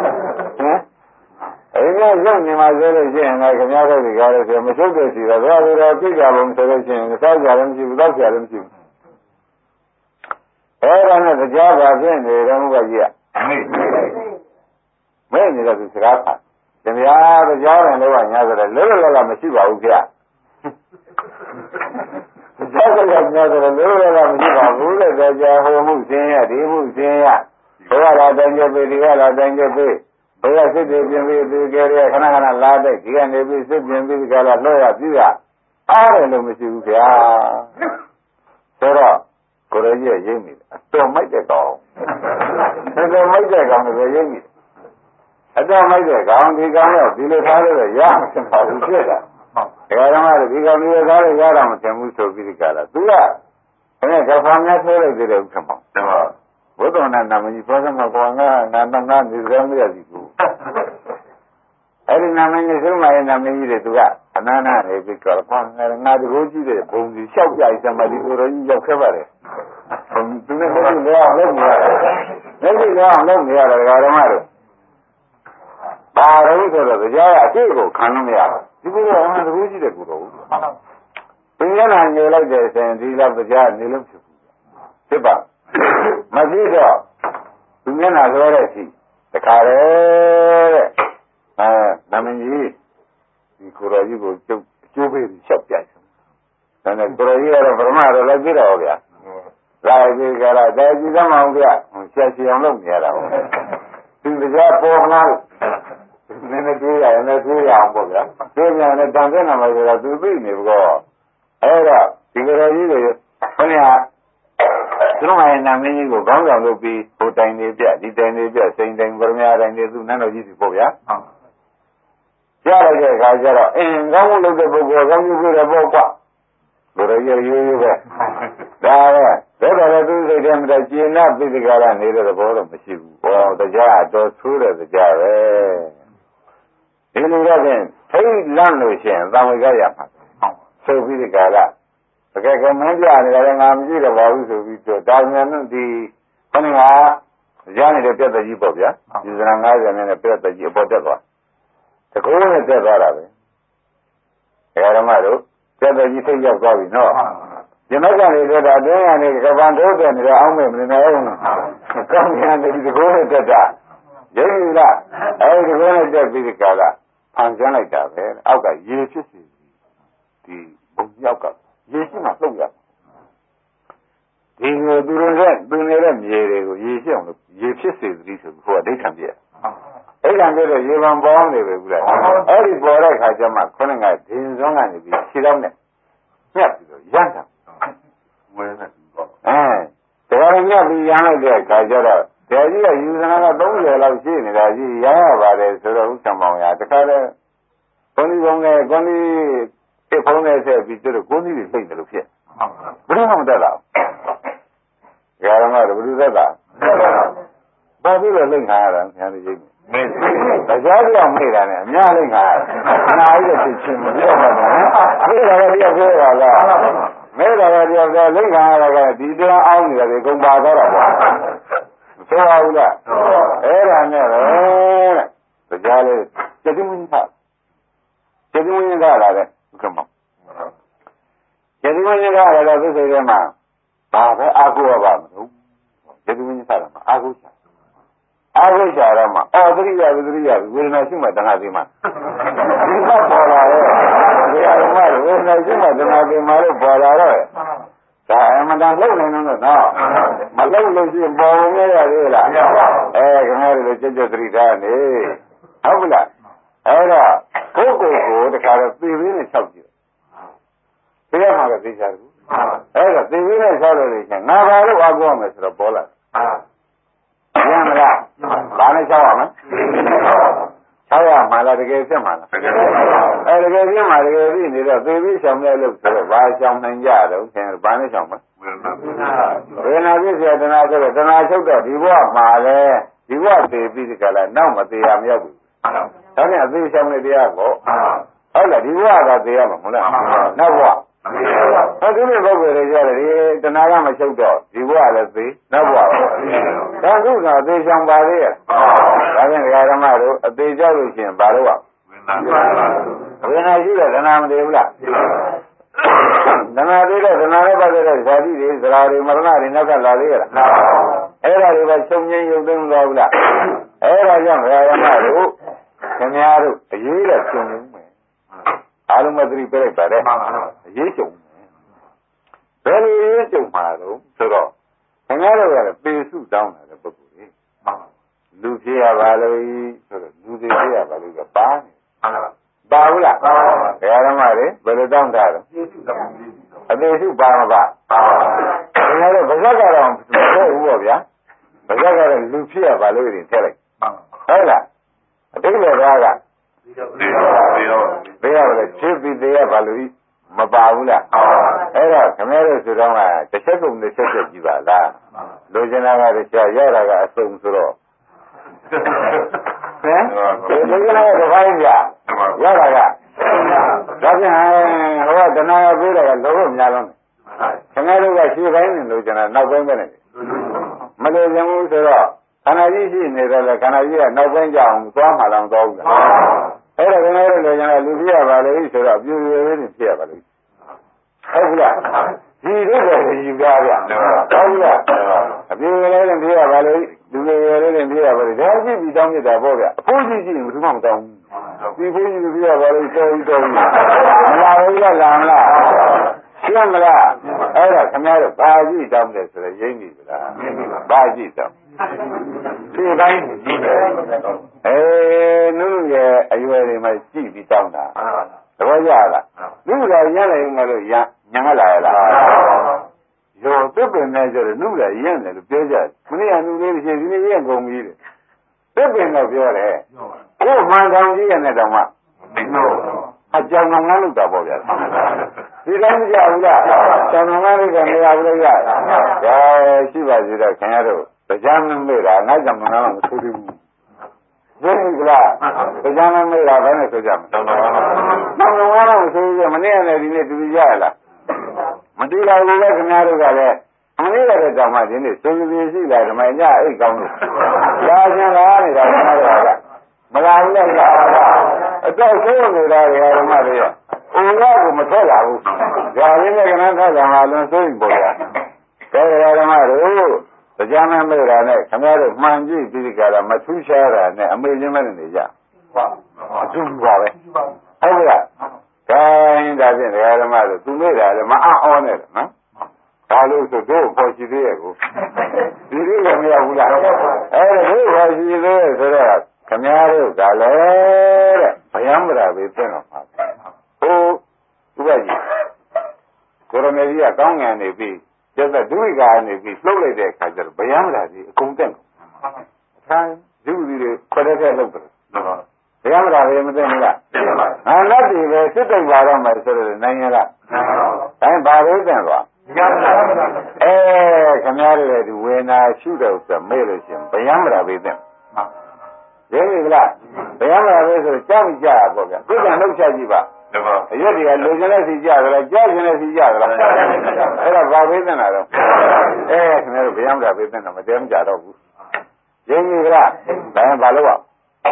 အိမ်ကြီးရှုပ်နေမှာဆိုလို့ရှိရင်လည်းခင်ဗျားတို့ဒီကားလို့ဆိုမရှုပ်တဲ့စီတော့ဒါဆိုတော့ပြိကြဘုံဆိုလို့ရှိရင်စောက်ကြလည်းမရှိဘူးတောက်ကြလည်းမရှိဘူးအဲ့ဒါနဲ့တရားပါဖြစ်နေတယ်ဘုရားကြီးကမဲနေတဲ့သူစကားပါတရားတရားတယ်လို့ကညာဆိုတော့လောလောလမရှိပါဘူးခင်ဗျာတရားကညာဆိုတော့လောလောလမရှိပါဘူးတဲ့ကြာဟိုမှုစင်းရဒီမှုစင်းရဘုရားလာတိုင်းကျပေးဒီကလာတိုင်းကျပေးဘုရားစစ်တွေပြင်ပြီးဒီကြရဲခဏခဏလာတဲ့ဒီကနေပြီးစစ်ပြင်ပြီးဒီကလာလှောရပြရအားတယ်လို့မရှိဘူးခင်ဗျာဆိုတော့ကိုရကြီးရိပ်မိတယ်အတော်မိုက်တဲ့ကောင်အတော်မိုက်တဲ့ကောင်ကိုရိပ်မိအတော်မိုက်တဲ့ကောင်ဒီကောင်တော့ဒီလိုထားလို့ရမှာမပါဘူးဖြစ်တာဓမ္မတွေဒီကောင်ဒီလိုထားလို့ရတာမထင်ဘူးဆိုပြီးဒီကလာသူကအဲ့ဒါဖောင်များထိုးလိုက်တဲ့ဥက္ကမောဘုဒ္ဓနာနာမကြီးပြောစမှာကောနာဒီကံမရစီဘူးအဲ့ဒီနာမကြီးဆုံးမရဲ့နာမကြီးတွေသူကအနန္တနေပြီးတော့ငါတကူကြည့်တဲ့ဘုံကြီးလျှောက်ကြိုက်စမ်းပါဒီကိုယ်တော်ကြီးရောက်ခဲ့ပါတယ်သူနဲ့လက်ရှိလောအောင်လုပ်နေရတယ်လက်ရှိလောအောင်လုပ်နေရတယ်ဓမ္မတို့ဘာလို့ဆိုတော့တရားကအရှိကိုခံလို့မရဘူးဒီလိုကတကူကြည့်တဲ့ကိုယ်တော်သူမျက်နှာညိုလိုက်တဲ့ဆိုရင်ဒီလောက်တရားနေလို့ဖြစ်ဘူးဖြစ်ပါမဖြစ်တော့သူမျက်နှာဆိုတဲ့ရှိတခါလေတဲ့နာမည်ကြီးဒီကိုယ်တော်ကြီးကိုကျုပ်အကျိုးပေးပြီးလျှောက်ပြတယ်ဒါနဲ့ကိုယ်တော်ကြီးကတော့ဗြဟ္မာတော်လည်းပြတော့ဗျာလာပြီးကြလားဒါကြည့်သမောင်ဗျဆက်စီအောင်လုပ်နေရတာဟုတ်သူတရားပေါ်လာနည်းနည်းတွေးရရင်လည်းတွေးရအောင်ပေါ့ဗျာတွေးပြန်လည်းတန်တဲ့နာမည်ဆိုတော့သူသိနေဘောအဲ့တော့ဒီကိုယ်တော်ကြီးကိုခဏသူတို့ရဲ့နာမည်ကြီးကိုကောင်းဆောင်လုပ်ပြီးဟိုတိုင်နေပြဒီတိုင်နေပြစိန်တိုင်ဗြဟ္မာတိုင်နေသူနန်းတော်ကြီးစီပေါ့ဗျာကြားလိုက်တဲ့အခါကျတော့ကောင်းမှုလုပ်တဲ့ပုဂ္ဂိုလ်ကောင်းမှုပြုတဲ့ပုဂ္ဂိုလ်ဘုရားရိုးရိုးပဲဒါပဲဒါတော့သူစိတ်ထဲမှာကျင်နာပိဋကရနေတဲ့သဘောတော့မရှိဘူးဟောတရားတော်ဆိုးတဲ့တရားပဲဒီလိုတော့ဖြင့်ထိတ်လန့်လို့ရှိရင်သံဝေကရမှာဆိုပြီးဒီကလာတကယ်ကမင်းပြနေတယ်ငါမကြည့်တော့ပါဘူးဆိုပြီးတော့တာဝန်နဲ့ဒီခဏကရနေတဲ့ပြတ်သက်ကြီးပေါ့ဗျာဒီစရာ90နဲ့ပြတ်သက်ကြီးအပေါ်တက်သွားတကူနဲ့တက်သွားတာပဲဓမ္မတို့ပြတ်သက်ကြီးထိတ်ရောက်သွားပြီနော်ဒီမကလေးတို့တာအတွင်းကနေကပန်ထိုးတယ်နေတော့အောင်းမဲ့မနေနိုင်ဘူးကောင်းပြန်တယ်ဒီတကူနဲ့တက်တာရိပ်ပြီလားအဲဒီတကူနဲ့တက်ပြီးဒီကလာဖန်ဆန်းလိုက်တာပဲအောက်ကရေဖြစ်စီဒီဘုံရောက်ကရေရှိမှလှုပ်ရဒီကိုသူတို့နဲ့သူနေတဲ့မြေတွေကိုရေရှိအောင်လို့ရေဖြစ်စေသတိဆိုပြီးဟိုကဒိဋ္ဌံပြည့်ဒိဋ္ဌံပြည့်တော့ရေပံပေါင်းနေပဲဘူးလားအဲ့ဒီပေါ်တဲ့ခါကျမှခုနကဒင်းစွန်းကနေပြီးခြေတော့နဲ့ညက်ပြီးတော့ရမ်းတာဝဲနေတော့တရားညက်ပြီးရမ်းလိုက်တဲ့ခါကျတော့တရားကြီးကယူဇနာက30လောက်ရှိနေတာကြီးရရပါတယ်ဆိုတော့ဥက္ကမောင်ရတခါလဲဘုန်းကြီးဘုန်းနဲ့ကိုန်းကြီးဖုံးနေဆက်ပြီးတို့ကိုန်းကြီးတွေသိတယ်လို့ဖြစ်ဘယ်တော့မှမတက်တော့ဓမ္မတို့ဘယ်လိုသက်တာဘာဖြစ်လို့လိမ့်ခါရတာဆရာကြီးမေးတရားပြောင်းမေးတာနဲ့အများလိမ့်ခါရတာနားရတဲ့ချင်းမပြောပါဘူးမေးတာလည်းပြောပြောတာလားမေးတာလည်းပြောပြောလိမ့်ခါရတာကဒီတရားအောင်းနေတယ်ကုန်ပါတော့တာပေါ့ဆိုပါဘူးလားအဲ့ဒါနဲ့ပဲတရားလေးစတိမင်းသားစတိမင်းသားလာတဲ့ဥက္ကမောစတိမင်းသားလာတဲ့သူစိတ်ထဲမှာဘာပဲအာဟုရပါမလို့ယတိမင်းစားတာမှာအာဟုချာတော့မှာသတိရဝေဒနာရှိမှတဏှာသိမှဒီကပေါ်လာရဲ့ဒီအရမဝေဒနာရှိမှတဏှာသိမှလို့ပေါ်လာတော့ဒါအမှန်တန်လုံနေတော့နော်မလုံလို့ရှိရင်ပေါ်ဝင်ရသေးလားခင်ဗျားတို့ကြက်သတိထားနေဟုတ်ဘူးလားအဲ့တော့ပုဂ္ဂိုလ်ကိုတခါတော့သိပြီးနဲ့၆ကြည့်သိရမှာကသိချာတယ်အဲ့ဒါသိပြီးနဲ့ဆောက်လို့လေချင်းငါဘာလို့အားကိုးရမယ်ဆိုတော့ပေါ်လာရမလားဘာနဲ့ဆောက်ရမလဲဆောက်ရမှာလားတကယ်ဖြစ်မှာလားအဲ့တကယ်ဖြစ်မှာတကယ်ဖြစ်နေတော့သိပြီးရှောင်ရလို့ဆိုတော့ဘာရှောင်နိုင်ကြတော့ခင်ဗျာဘာနဲ့ရှောင်မလဲဝေဒနာဖြစ်เสียတဏှာဆိုတော့တဏှာချုပ်တော့ဒီဘဝမှာလဲဒီဘဝသိပြီးဒီကလာနောက်မသေးရမရောက်ဘူးဒါနဲ့အသေးရှောင်နေတရားကိုဟုတ်လားဒီဘဝကသိရမှာမဟုတ်လားနောက်ဘဝဒီလိုပုဂ္ဂိုလ်တွေကြတယ်ဒီတဏှာကမချုပ်တော့ဒီဘဝလည်းသိနောက်ဘဝဒါကုသာအသေးချောင်ပါလေဒါဖြင့်ဓမ္မတို့အသေးကြောက်လို့ရှိရင်ဘာလို့ဝေဒနာရှိတဲ့တဏှာမတည်ဘူးလားတဏှာသေးတဲ့တဏှာနဲ့ပတ်သက်တဲ့ဇာတိတွေသရာတွေမရဏတွေနောက်ကလာလေရလားအဲ့ဒါတွေကချုပ်ငြိမ်းရုပ်သိမ်းသွားဘူးလားအဲ့ဒါကြောင့်ဓမ္မတို့ခင်ဗျားတို့အရေးတော့ချုပ်နေမယ်အားလုံးမသတိပြလိုက်ပါတယ်အရေးကြုံဘယ်လိုရေးကြုံမှာတော့ဆိုတော့ခင်ဗျားတို့ကပေစုတောင်းတာတဲ့ပုဂ္ဂိုလ်ကြီးလူဖြစ်ရပါလို့ဆိုတော့လူတွေဖြစ်ရပါလို့ကပါနေပါဘူးလားဓမ္မတွေဘယ်လိုတောင်းတာလဲအပေစုပါမပါခင်ဗျားတို့ဗဇက်ကတော့မဟုတ်ဘူးပေါ့ဗျာဗဇက်ကတော့လူဖြစ်ရပါလို့ထည့်လိုက်ဟုတ်လားအတိတ်ကဘေးရပါလေဖြစ်ပြီးသေးရပါလို့မပါဘူးလားအဲ့တော့ခမဲလို့ဆိုတော့တစ်ချက်ကုန်တစ်ချက်ကြည့်ပါလားလိုချင်တာကတစ်ချက်ရတာကအစုံဆိုတော့ဟမ်ဒီလိုကလည်းတစ်ပိုင်းပြရတာကဒါပြန်ဟိုကတဏှာပေးတာကလောဘများလုံးခမဲလို့ကရှေ့ပိုင်းနဲ့လိုချင်တာနောက်ပိုင်းပဲနဲ့မလိုချင်ဘူးဆိုတော့ခန္ဓာကြီးရှိနေတယ်လေခန္ဓာကြီးကနောက်ပိုင်းကြအောင်သွားမှလားမသွားဘူးလားအဲ့ဒါကလည်းလိုချင်တာလူဖြစ်ရပါလေဆိုတော့ပြူပြူလေးနဲ့ဖြစ်ရပါလိမ့်ဟုတ်ဘူးလားဒီလိုပဲယူကြဗျဟုတ်ဘူးလားအပြူလေးနဲ့ဖြစ်ရပါလေလူလေးလေးနဲ့ဖြစ်ရပါလေဒါကြည့်ပြီးတောင်းပြတာပေါ့ဗျအဖိုးကြီးကြည့်ရင်ဘယ်သူမှမတောင်းဘူးဒီဖိုးကြီးဖြစ်ရပါလေတော်ကြီးမလာဘူးလားလာမလားရှင်းမလားအဲ့ဒါခင်ဗျားတို့ဘာကြည့်တောင်းတယ်ဆိုတော့ရိမ့်ပြီလားဘာကြည့်တောင်းဒီတိုင်းကြည့်တယ်နုရဲ့အရွယ်တွေမှာကြည့်ပြီးတောင်းတာသဘောကျလားနုကရလိုက်ရင်လည်းညာလာရလားရောသစ်ပင်နဲ့ကျတော့နုကရင့်တယ်လို့ပြောကြတယ်မနေ့ကနုလေးတစ်ချိန်ဒီနေ့ရင့်ကုန်ပြီတဲ့သစ်ပင်တော့ပြောတယ်ကိုမှန်တောင်ကြီးရတဲ့တောင်မှအကြောင်းငန်းလို့တာပေါ့ဗျာဒီတိုင်းမကြဘူးလားတောင်ငန်းလေးကနေရာဘူးလားဒါရှိပါသေးတယ်ခင်ဗျားတို့တရားမမေ့တာငါကြောင့်မနာမဆိုသေးဘူးရှင်းပြီလားတရားနဲ့မေးတာဘယ်နဲ့ဆိုကြမလဲတော့တော့ဆိုရမနေ့ကလည်းဒီနေ့တူကြရလားမတူလာဘူးလေခင်ဗျားတို့ကလည်းမနေ့ကတည်းကမှဒီနေ့ဆိုပြီးရှိလာဓမ္မညအိတ်ကောင်းလို့လာခြင်းလားနေတာခင်ဗျားတို့ကမလာဘူးလေအတော့ဆိုးနေတာဓမ္မတွေရအိုရကိုမထွက်လာဘူးဒါရင်းနဲ့ကနန်းထားကြမှာလွန်ဆိုးရင်ပေါ့ဗျာဓမ္မတို့တရားနဲ့မေးတာနဲ့ခင်ဗျားတို့မှန်ကြည့်ပြီးဒီကရမထူးရှားတာနဲ့အမေချင်းမနဲ့နေကြအထူးပါပဲဟုတ်ကဲ့ခိုင်းဒါဖြင့်ဓမ္မတို့သူမေးတာလည်းမအောနဲ့နော်ဒါလို့ဆိုတို့ပေါ်ရှိသေးရဲ့ကိုဒီလိုလည်းမရဘူးလားတို့ပေါ်ရှိသေးရဲ့ဆိုတော့ခင်ဗျားတို့ကလည်းတဲ့ဘယံမရာပဲသိတော့မှာဟိုဥပကြီးကိုရမေကြီးကကောင်းငံနေပြီကျက်တဲ့ဒုဝိကာနေပြီးလှုပ်လိုက်တဲ့အခါကျတော့ဗျာမလာကြီးအကုန်တက်တယ်။အဲဒုတိတွေခွက်တဲ့လှုပ်တယ်။ဗျာမလာပဲမသိဘူးလား။ဟာလက်တွေပဲစစ်တိတ်ပါတော့မယ်ဆိုတော့နိုင်ငံလား။အဲဘာလို့တန်သွား။ခင်ဗျားတို့ဒီဝေနာရှုတော့ဆိုမေ့လို့ရှင်ဗျာမလာပဲတဲ့။ရင်းပြီလား။ဗျာမလာပဲဆိုတော့ကြောက်ကြရပေါ့ဗျာ။ကိုယ်ကလှုပ်ချက်ကြည့်ပါ။အရွက်တွေကလူကျင်တဲ့စီကြသလားကြားကျင်တဲ့စီကြသလားအဲ့ဒါဘာပေးသင့်တာတော့ခင်ဗျားတို့ဗျာမတာပေးသင့်တာမတဲမကြတော့ဘူးရင်းကြီးကလားဒါရင်ဘာလို့อ่ะ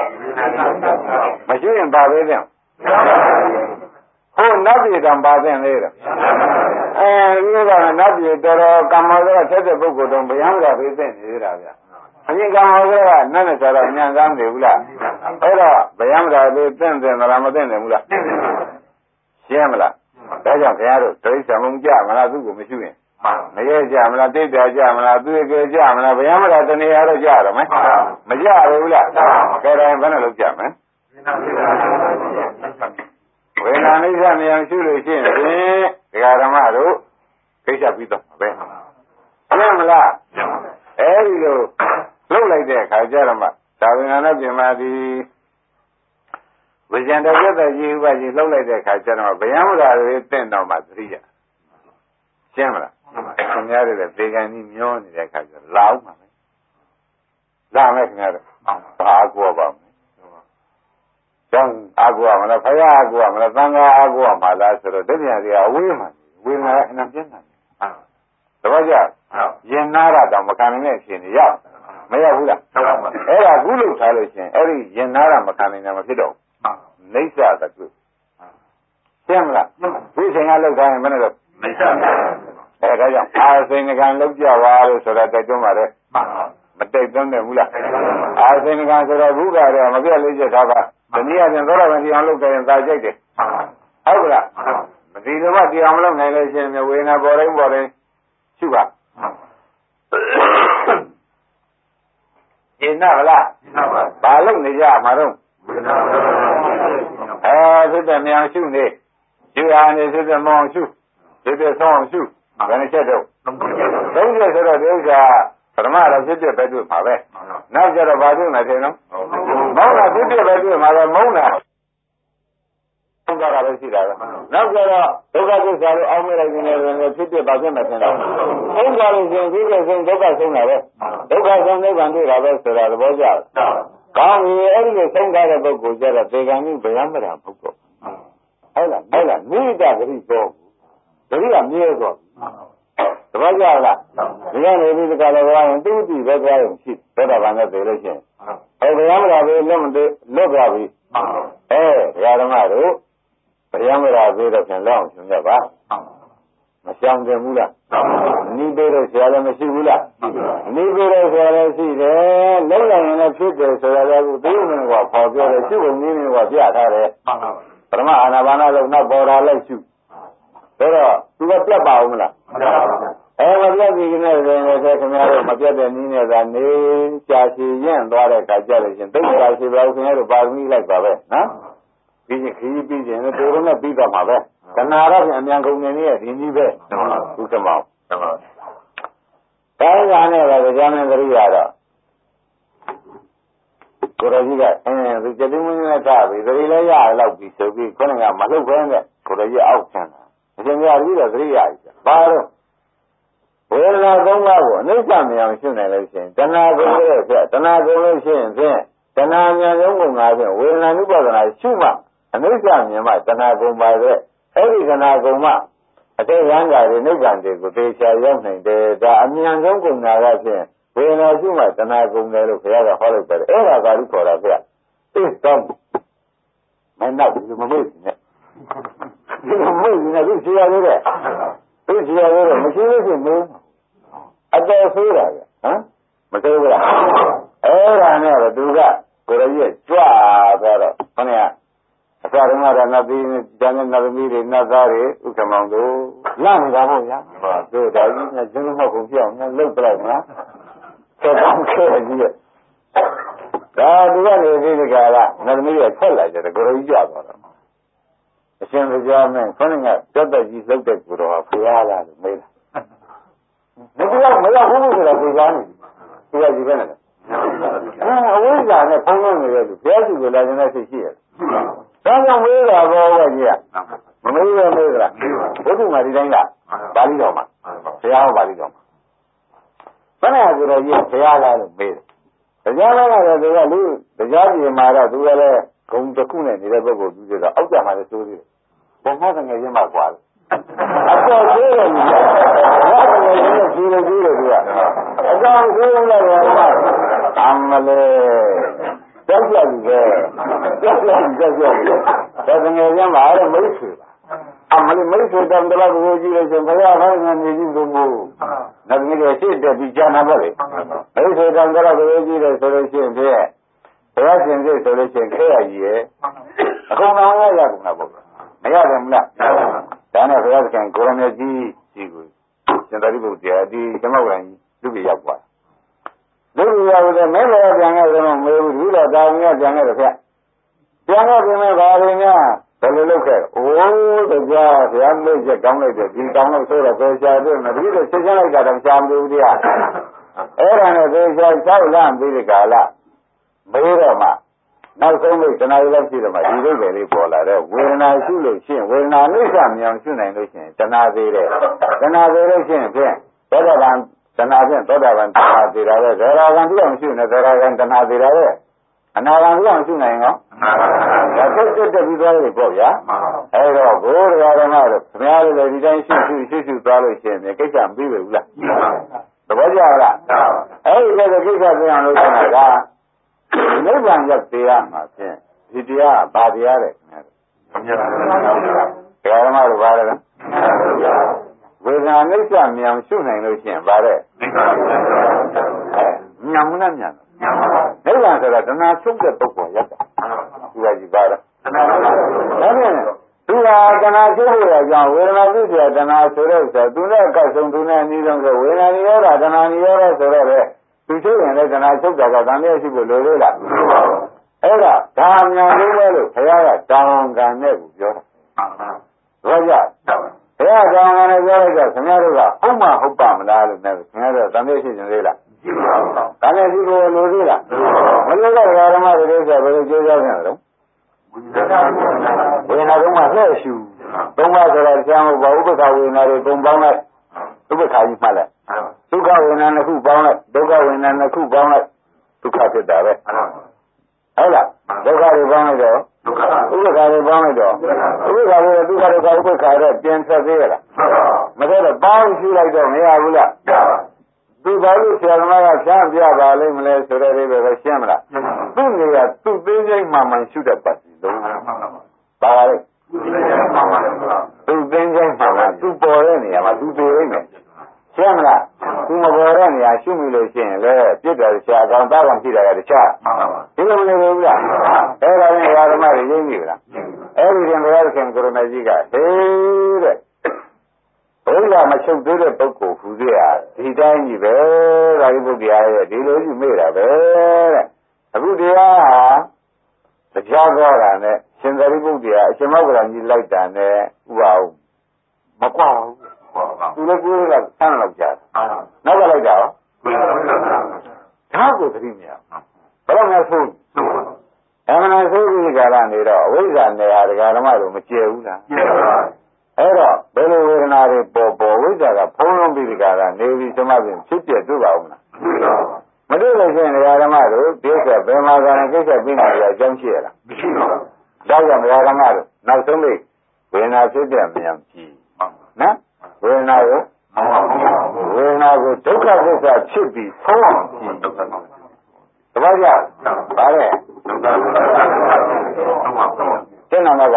မရှိရင်ဘာပေးသင့်ဟိုနတ်ပြည်တံပါသင့်လေတဲ့ဒီကနတ်ပြည်တော်တော်ကမ္မောကထက်တဲ့ပုဂ္ဂိုလ်တော့ဗျာမတာပေးသင့်နေတာဗျာအရင်ကံဟောကနတ်နဲ့ဆိုတော့ညံကားမနေဘူးလားအဲ့တော့ဗျာမတာပေးသင့်တယ်မလားမသင့်တယ်ဘူးလားရှင်းမလားဒါကြောင့်ခင်ဗျားတို့ဒိဋ္ဌံမုံကြမလားသူ့ကိုမရှိရင်မရဲကြမလားတိတ်တာကြမလားသူ့ရဲ့ကြမလားဗျာမတာတဏှာတော့ကြတော့မယ်မကြဘူးလားကဲတိုင်းဘယ်နဲ့လုပ်ကြမလဲဝေဒနာနိစ္စမြင်ရှုလို့ရှိရင်ဒကာဓမ္မတို့ခိစ္စပြီးတော့ပဲရှင်းမလားအဲဒီလိုလှုပ်လိုက်တဲ့အခါကျတော့မှသာဝေနာနဲ့ပြင်မာသည်ဝိဇ္ဇံတပြတ်တကြီးဥပကြီးလှုပ်လိုက်တဲ့အခါကျတော့ဗျာမရာတွေတင့်တော့မှသတိရရှင်းမလားခင်ဗျားတို့လည်းဒေဂန်ကြီးမျောနေတဲ့အခါကျတော့လာအောင်ပါမယ်လာမယ်ခင်ဗျားတို့ဘာအကူပါမယ်ကျောင်းအကူမလားဖယားအကူမလားသံဃာအကူမလားဆိုတော့တပြည့်စီအဝေးမှာဝေဒနာအနံပြင်းတာတပည့်ကြရင်နာတာတော့မခံနိုင်တဲ့အချိန်ကြီးရောက်မရဘူးလားအဲ့ဒါကုလို့ထားလို့ရှင်အဲ့ဒီရင်နာတာမခံနိုင်တာမဖြစ်တော့နိစ္စတကုရှင်းမလားဒီချိန်ကလောက်တိုင်းမနဲ့တော့နိစ္စဒါကြောင့်အာစိန်ကံလောက်ကြပါလို့ဆိုတာတိုက်တွန်းပါတယ်မတိုက်တွန်းတယ်ဘူးလားအာစိန်ကံဆိုတော့ဘုရားတော့မပြတ်လေးချက်ထားပါတနည်းအားဖြင့်သောတာပန်တရားလုပ်ကြရင်သာကြိုက်တယ်ဟုတ်ကလားမဒီလိုမှတရားမလုပ်နိုင်လို့ရှိရင်ဝေဒနာပေါ်တိုင်းရှိပါရှင်းနာလားဘာလို့နေကြမှာတော့ဖြစ်တဲ့မြန်ရှုနေရှုရနေဖြစ်တဲ့မောင်ရှုဖြစ်တဲ့ဆောင်းရှုဘယ်နှချက်တော့သုံးချက်ဆိုတော့ဒီဥစ္စာပထမတော့ဖြစ်တဲ့ပဲတွေ့မှာပဲနောက်ကျတော့ဘာတွေ့မှာထင်နော်မောင်းတာဖြစ်တဲ့ပဲတွေ့မှာပဲမုန်းတာသုံးတာပဲရှိတာပဲနောက်ကျတော့ဒုက္ခသစ္စာလို့အောင်းမိလိုက်နေတယ်ဖြစ်တဲ့ဘာဖြစ်မှာထင်တော့သုံးကြလို့ရှင်ဖြစ်တဲ့ဆုံးဒုက္ခဆုံးတာပဲဒုက္ခဆုံးနိဗ္ဗာန်တွေ့တာပဲဆိုတာသဘောကျလားကောင်းပြီအဲ့ဒီလိုဆုံးထားတဲ့ပုဂ္ဂိုလ်ကျတော့ဒေဂံကြီးဗျာမရာပုဂ္ဂိုလ်ဟုတ်လားနိဒဂရိသောဂရိကမြဲသောသဘောကျလားဒီကနေဒီကလည်းဘာရင်သူ့တည်ပဲကြားရင်ရှိသောတာပန်နဲ့သိလို့ရှိရင်ဗျာမရာပဲလွတ်မသိလွတ်သွားပြီဓမ္မတို့ဗျာမရာသေးတော့ပြန်လောက်အောင်ရှင်းရပါမရှောင်တယ်ဘူးလားနိဗ္ဗာန်ဆရာလည်းမရှိဘူးလားနိဗ္ဗာန်ဆရာလည်းရှိတယ်လုံးလိုက်ရင်လည်းဖြစ်တယ်ဆိုရတဲ့အခုသိနေကပေါ်ပြောတယ်ရှိဖို့နည်းနည်းကပြထားတယ်ပရမအာနာပါနလုံးနောက်ပေါ်တာလိုက်ရှုဒါတော့သူကပြတ်ပါဦးမလားမပြတ်ဒီကနေ့လည်းခင်ဗျားတို့မပြတ်တဲ့နည်းနဲ့သာနေကြာရှည်ရင်သွားတဲ့အခါကျလို့ရှင်သိကြာရှည်ပါဦးခင်ဗျားတို့ပါရမီလိုက်ပါပဲနော်ပြီးရင်ခရီးပြီးရင်လည်းတို့ရုံးနဲ့ပြီးတော့မှာပဲတဏှာတော့အမြန်ကုန်နေရဲ့ဒီနည်းပဲသူကမောင်းတိုင်းကနဲ့ပဲကြာနေသတိရတော့ကိုရကြီးကသူကျတိမင်းနဲ့ထားပြီသတိလည်းရလောက်ပြီဆိုပြီးခေါင်းကမလှုပ်ခဲနဲ့ကိုရကြီးအောက်ဆန်းတာအရှင်မြတ်ကြီးတော့သတိရပြီဘာတော့ဝေဒနာသုံးပါးကိုအနိစ္စမယံရှုနိုင်လို့ရှိရင်တဏှာကုန်လို့ဖြစ်တဏှာကုန်လို့ရှိရင်ဖြင့်တဏှာဉာဏ်ရုံးကုန်ငါဖြင့်ဝေဒနာနုပါဒနာရှုမှအနိစ္စမြင်မှတဏှာကုန်ပါတဲ့အဲ့ဒီတဏှာကုန်မှအတိတ်ရံတာတွေနိဗ္ဗာန်တွေကိုသေချာရောက်နိုင်တယ်ဒါအမြန်ဆုံးကုန်တာကဖြင့်ဝေဒနာရှုမှတဏှာကုန်တယ်လို့ဘုရားကဟောလိုက်တယ်အဲ့ဒါသာလို့ခေါ်တာဗျသိတော့မနောက်ဘူးမမေ့ဘူးနဲ့ဒီမမေ့ဘူးနဲ့သူရှိရသေးတယ်သူရှိရသေးတယ်မရှိလို့ရှိရင်မင်းအတော်ဆိုးတာဗျဟမ်မဆိုးဘူးလားအဲ့ဒါနဲ့သူကကိုရကြီးကြွသွားတော့ခဏအစတုန်းကတော့နတ်ပြည်ကျန်တဲ့နတ်သမီးတွေနတ်သားတွေဥက္ကမောင်တို့လန့်နေတာဟုတ်ဗျာတို့ဒါကြီးနဲ့ကျင်းမောက်ကုန်ပြောင်းနဲ့လှုပ်တော့နော်ဆက်ကောင်းခဲ့ကြီးရဲ့ဒါသူကနေဒီကလာနတ်သမီးတွေဆက်လာကြတယ်ကိုရကြီးကြွသွားတော့အရှင်ဘုရားမင်းခဏကပြတ်တက်ကြီးလှုပ်တဲ့ကိုတော့ဖရားလာလို့မေးတာမရောက်ဘူးဆိုတာသိသားနေသူကဒီကနေ့အဝိဇ္ဇာနဲ့ဖုံးလုံးနေတဲ့လူဘုရားရှိခိုးလာတဲ့စိတ်ရှိရဲ့ဒါကြောင့်မေးတာဘောကကြီးကမမေးရမေးကြလားဘုဒ္ဓမာဒီတိုင်းကပါဠိတော်မှာဘုရားဟောပါဠိတော်မှာဘယ်နဲ့ဆိုတော့ကြီးဘုရားလားလို့မေးတယ်တရားလည်းကတော့သူကလူတရားပြည်မှာတော့သူကလည်းဂုံတစ်ခုနဲ့နေတဲ့ပုဂ္ဂိုလ်သူတွေတော့အောက်ကြမှာလည်းစိုးသေးတယ်ဘုံမောတငယ်ချင်းမှกว่าတယ်အပေါ်သေးတယ်ကြီးဘာတကယ်ကြီးကြီးလို့သူကအကြောင်းကိုးလိုက်ရောအမလေးကြောက်ကြပြီပဲကြောက်ကြဒါတကယ်ကျမ်းပါတော့မိတ်ဆွေပါအမလေးမိတ်ဆွေတန်တော်ကိုကြည့်လို့ရှင်ဘုရားဟောငါနေကြည့်လို့မို့နတ်ကြီးရဲ့ရှေ့တက်ပြီးကြာနာပါလေမိတ်ဆွေတန်တော်ကိုကြည့်လို့ဆိုလို့ရှိရင်ဖြင့်ဘုရားရှင်စိတ်ဆိုလို့ရှိရင်ခဲရကြီးရဲ့အကုန်လုံးရရကုန်တာပေါ့မရတယ်မလားဒါနဲ့ဘုရားခင်ကိုရမေကြီးကြီးကိုရှင်သာရိပုတ္တရာဒီဓမ္မဝရံကြီးလူပြရောက်သွားလူပြရောက်တဲ့မဲတော်ပြန်ခဲ့တော့မေဘူးဒီတော့တာဝန်ကပြန်ခဲ့တယ်ဗျပြန်ခဲ့ပြင်မဲ့ဘာတွေများဘယ်လိုလုပ်ခဲ့အိုးတရားဘုရားမိတ်ချက်ကောင်းလိုက်တယ်ဒီကောင်းလို့ဆိုတော့ဘယ်ရှာတယ်မဒီလိုချက်ချင်းလိုက်တာတော့ရှာမလို့တရားအဲ့ဒါနဲ့ဘယ်ရှာ၆လမ်းပြီးဒီကာလမေးတော့မှနောက်ဆုံးလို့တဏှာရည်ရှိတော့မှဒီလိုပဲလေးပေါ်လာတော့ဝေဒနာရှိလို့ရှိရင်ဝေဒနာနိစ္စမြောင်ရှိနိုင်လို့ရှိရင်တဏှာသေးတယ်တဏှာသေးလို့ရှိရင်ဖြင့်သောတာပန်တဏှာဖြင့်သောတာပန်တဏှာသေးတာပဲဇေရာကံပြောင်းရှိနေဇေရာကံတဏှာသေးတာပဲအနာဂံပြောင်းရှိနိုင်ရောဒါတက်ပြီးသွားတယ်ပေါ့ဗျာအဲတော့ဘိုးတော်ဓမ္မတို့ခင်ဗျားတို့လည်းဒီတိုင်းရှုသွားလို့ရှိရင်ကိစ္စမပြီးဘူးလားသဘောကျလားအဲဒီကိစ္စပြောင်းလို့ဆိုတာကနိဗ္ဗာန်ရောက်တရားမှာဖြင့်ဒီတရားဘာတရားလဲခင်ဗျာဘယ်ဓမ္မတို့ဘာလဲဝေဒနာနိစ္စမြောင်ရှုနိုင်လို့ရှိရင်ဘာလဲမြောင်မနဲ့မြောင်နိဗ္ဗာန်ဆိုတာတဏှာချုပ်တဲ့ပုဂ္ဂိုလ်ရောက်တာသူကကြည့်ပါတော့ဒါဖြင့်သူကတဏှာချုပ်ရကြောင်းဝေဒနာသိစရာတဏှာဆိုတော့သူနဲ့အကဆုံးသူနဲ့အနည်းဆုံးဆိုဝေဒနာနိရောဓတဏှာနိရောဓဆိုတော့လေသူချုပ်ရင်လည်းတဏှာချုပ်တာကတန်မြဲရှိဖို့လိုသေးလားအဲ့ဒါဒါမြန်လေးပဲလို့ဘုရားကတောင်းကံနဲ့ကိုပြောတာဟုတ်ကြဘုရားတောင်းကံနဲ့ပြောလိုက်တော့ခင်ဗျားတို့ကဟုတ်မှဟုတ်ပါမလားလို့နဲ့ခင်ဗျားတို့တန်မြဲရှိနေသေးလားရှိပါဘူးတန်မြဲရှိဖို့လိုသေးလားမလိုတော့ဓမ္မတွေဆိုဘယ်လိုကြိုးစားကြလဲဝေဒနာတော့မှလှည့်ရှူသုံးပါးဆိုတော့ဆရာမဘာဥပ္ပခဝေဒနာတွေပုံပေါင်းလိုက်ဥပ္ပခါကြီးမှတ်လိုက်ဒုက္ခဝေဒနာနှစ်ခုပေါင်းလိုက်ဒုက္ခဝေဒနာနှစ်ခုပေါင်းလိုက်ဒုက္ခဖြစ်တာပဲဟုတ်လားဒုက္ခတွေပေါင်းလိုက်တော့ဥပ္ပခါတွေပေါင်းလိုက်တော့ဥပ္ပခါတွေဒုက္ခတွေဥပ္ပခါတွေပြန်ဆက်သေးရလားမတော့ပေါင်းရှူလိုက်တော့မရဘူးလားသူဘာလို့ဆရာသမားကဖြန်းပြပါလိမ့်မလဲဆိုတဲ့အိဗယ်ပဲရှင်းမလားသူ့နေရာသူ့သေးစိတ်မှမှန်ရှုတတ်ပါစီလုံးပါလေသူ့သိစိတ်မှမှန်သူ့ပေါ်တဲ့နေရာမှာသူ့သေးလိမ့်မယ်ရှင်းမလားသူမပေါ်တဲ့နေရာရှုမိလို့ရှိရင်လေပြစ်တယ်ဆရာကောင်သားကောင်ရှိတာကတခြားဒီလိုမနေဘူးလားအဲ့ဒါနဲ့ဓမ္မတွေရင်းပြီလားအဲ့ဒီရင်ဘုရားရှင်ကိုရမကြီးကဟေးတဲ့ဘုရားမချုပ်သေးတဲ့ပုဂ္ဂိုလ်ဟူသေးရဒီတိုင်းကြီးပဲဒါဒီပုဂ္ဂိုလ်ရဲ့ဒီလိုကြီးမေ့တာပဲတဲ့အခုတရားဟာတရားတော်တာနဲ့ရှင်သာရိပုတ္တရာအရှင်မောဂ္ဂလကြီးလိုက်တာနဲ့ဥပါအောင်မကွာဘူးသူလည်းကိုယ်ကဆန်းလောက်ကြတယ်နောက်ကလိုက်တာရောဒါကိုသတိမရဘယ်တော့မှဆိုအမှန်ဆိုပြီးကြတာနေတော့အဝိဇ္ဇာနေရာဒကာဓမ္မတို့မကျဲဘူးလားကျဲပါပါအဲ့တော့ဘယ်လိုဝေဒနာတွေပေါ်ဝိဇ္ဇာကဖုံးလုံးပြီးဒီကရာနေပြီးသမပြင်ဖြစ်ပြတွေ့ပါဦးမလားမမတွေ့လို့ရှိရင်ဓမ္မတို့ဒီကဘယ်မှာကလည်းကိစ္စပြီးနေရအကြောင်းရှိရလားမရှိပါဘူးဒါကြောင့်ဓမ္မတို့နောက်ဆုံးလေးဝေဒနာဖြစ်တဲ့မြန်ကြည့်နော်ဝေဒနာကိုဒုက္ခသစ္စာဖြစ်ပြီးဆုံးအောင်ကြည့်တပည့်ကြပါလေကျင့်နာမက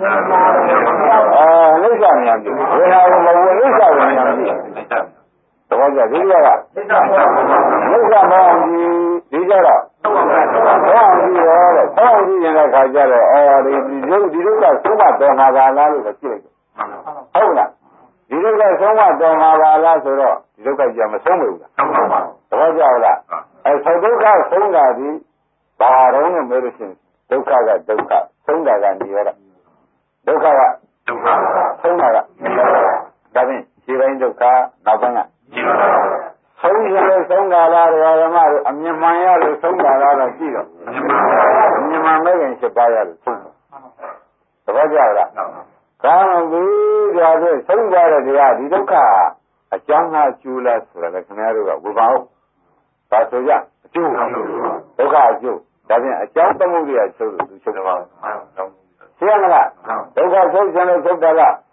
လိစ္ဆာမြန်ကြည့်ဝေဒနာကိုမဝင်လိစ္ဆာကိုမြန်ကြည့်တပည့်ကြဒီကလိစ္ဆာမောင်းကြည့်ဒီကြတော့ဘောင်းကြည့်ရောတဲ့ဘောင်းကြည့်ရင်လည်းခါကြတော့ဒီဒုက္ခသုံးပါတော်မှာပါလားလို့ကြည့်လိုက်ဟုတ်လားဒီဒုက္ခဆုံးမတော်မှာပါလားဆိုတော့ဒီဒုက္ခကြမဆုံးဘူးလားသဘောကျလားဆောဒုက္ခဆုံးတာဒီဘာတော့နဲ့ပြောလို့ရှိရင်ဒုက္ခကဒုက္ခဆုံးတာကနေရတာဒုက္ခကဆုံးတာကဒါဖြင့်ခြေပိုင်းဒုက္ခနောက်ပိုင်းကဆုံးရလို့ဆုံးတာလားဓမ္မတို့အမြင်မှန်ရလို့ဆုံးတာလားတော့ကြည့်တော့အမြင်မှန်မဲ့ရင်7ပါးရလို့ဆုံးတာသဘောကျလားကောင်းပြီဒါဖြင့်ဆုံးသွားတဲ့တရားဒီဒုက္ခအကြောင်းအကျိုးလားဆိုတာလည်းခင်ဗျားတို့ကဝေဘာဟုတ်ဒါဆိုကြအကျိုးဒုက္ခအကျိုးဒါဖြင့်အကြောင်းသမုဒ္ဒရာချုပ်လို့သူချုပ်တယ်ပါသိရမလားဒုက္ခချုပ်ခြင်းလို့ချုပ်တယ်လား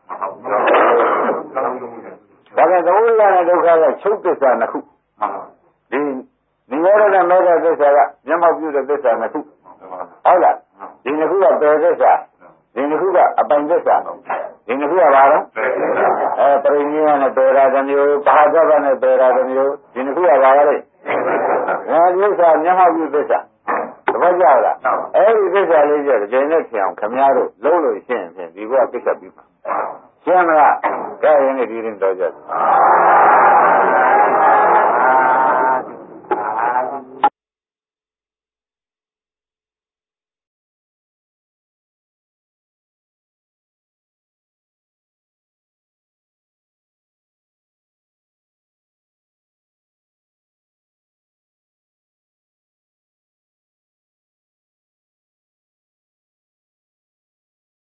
ဒါဖြင့်သမုဒ္ဒရာနဲ့ဒုက္ခကချုပ်သစ္စာနှစ်ခုဒီနိရောဓနဲ့မဲ့တဲ့သစ္စာကမျက်မှောက်ပြုတဲ့သစ္စာနှစ်ခုဟုတ်လားဒီနှစ်ခုကပယ်သစ္စာဒီနှစ်ခုကအပိုင်သစ္စာဒီနှစ်ခုကဘာလဲပရိနိဗ္ဗာန်နဲ့ပယ်တာတစ်မျိုးဘာသဗ္ဗနဲ့ပယ်တာတစ်မျိုးဒီနှစ်ခုကဘာလဲဒီသစ္စာမျက်မှောက်ပြုသစ္စာသဘောကျလားအဲ့ဒီသစ္စာလေးကျတော့ဒီနေ့ခင်အောင်ခမည်းတော်လုံးလို့ရှင်းရင်ဒီဘုရားကိစ္စပြီးပါရှင်းမလားဒါရင်ဒီရင်တော့ကြ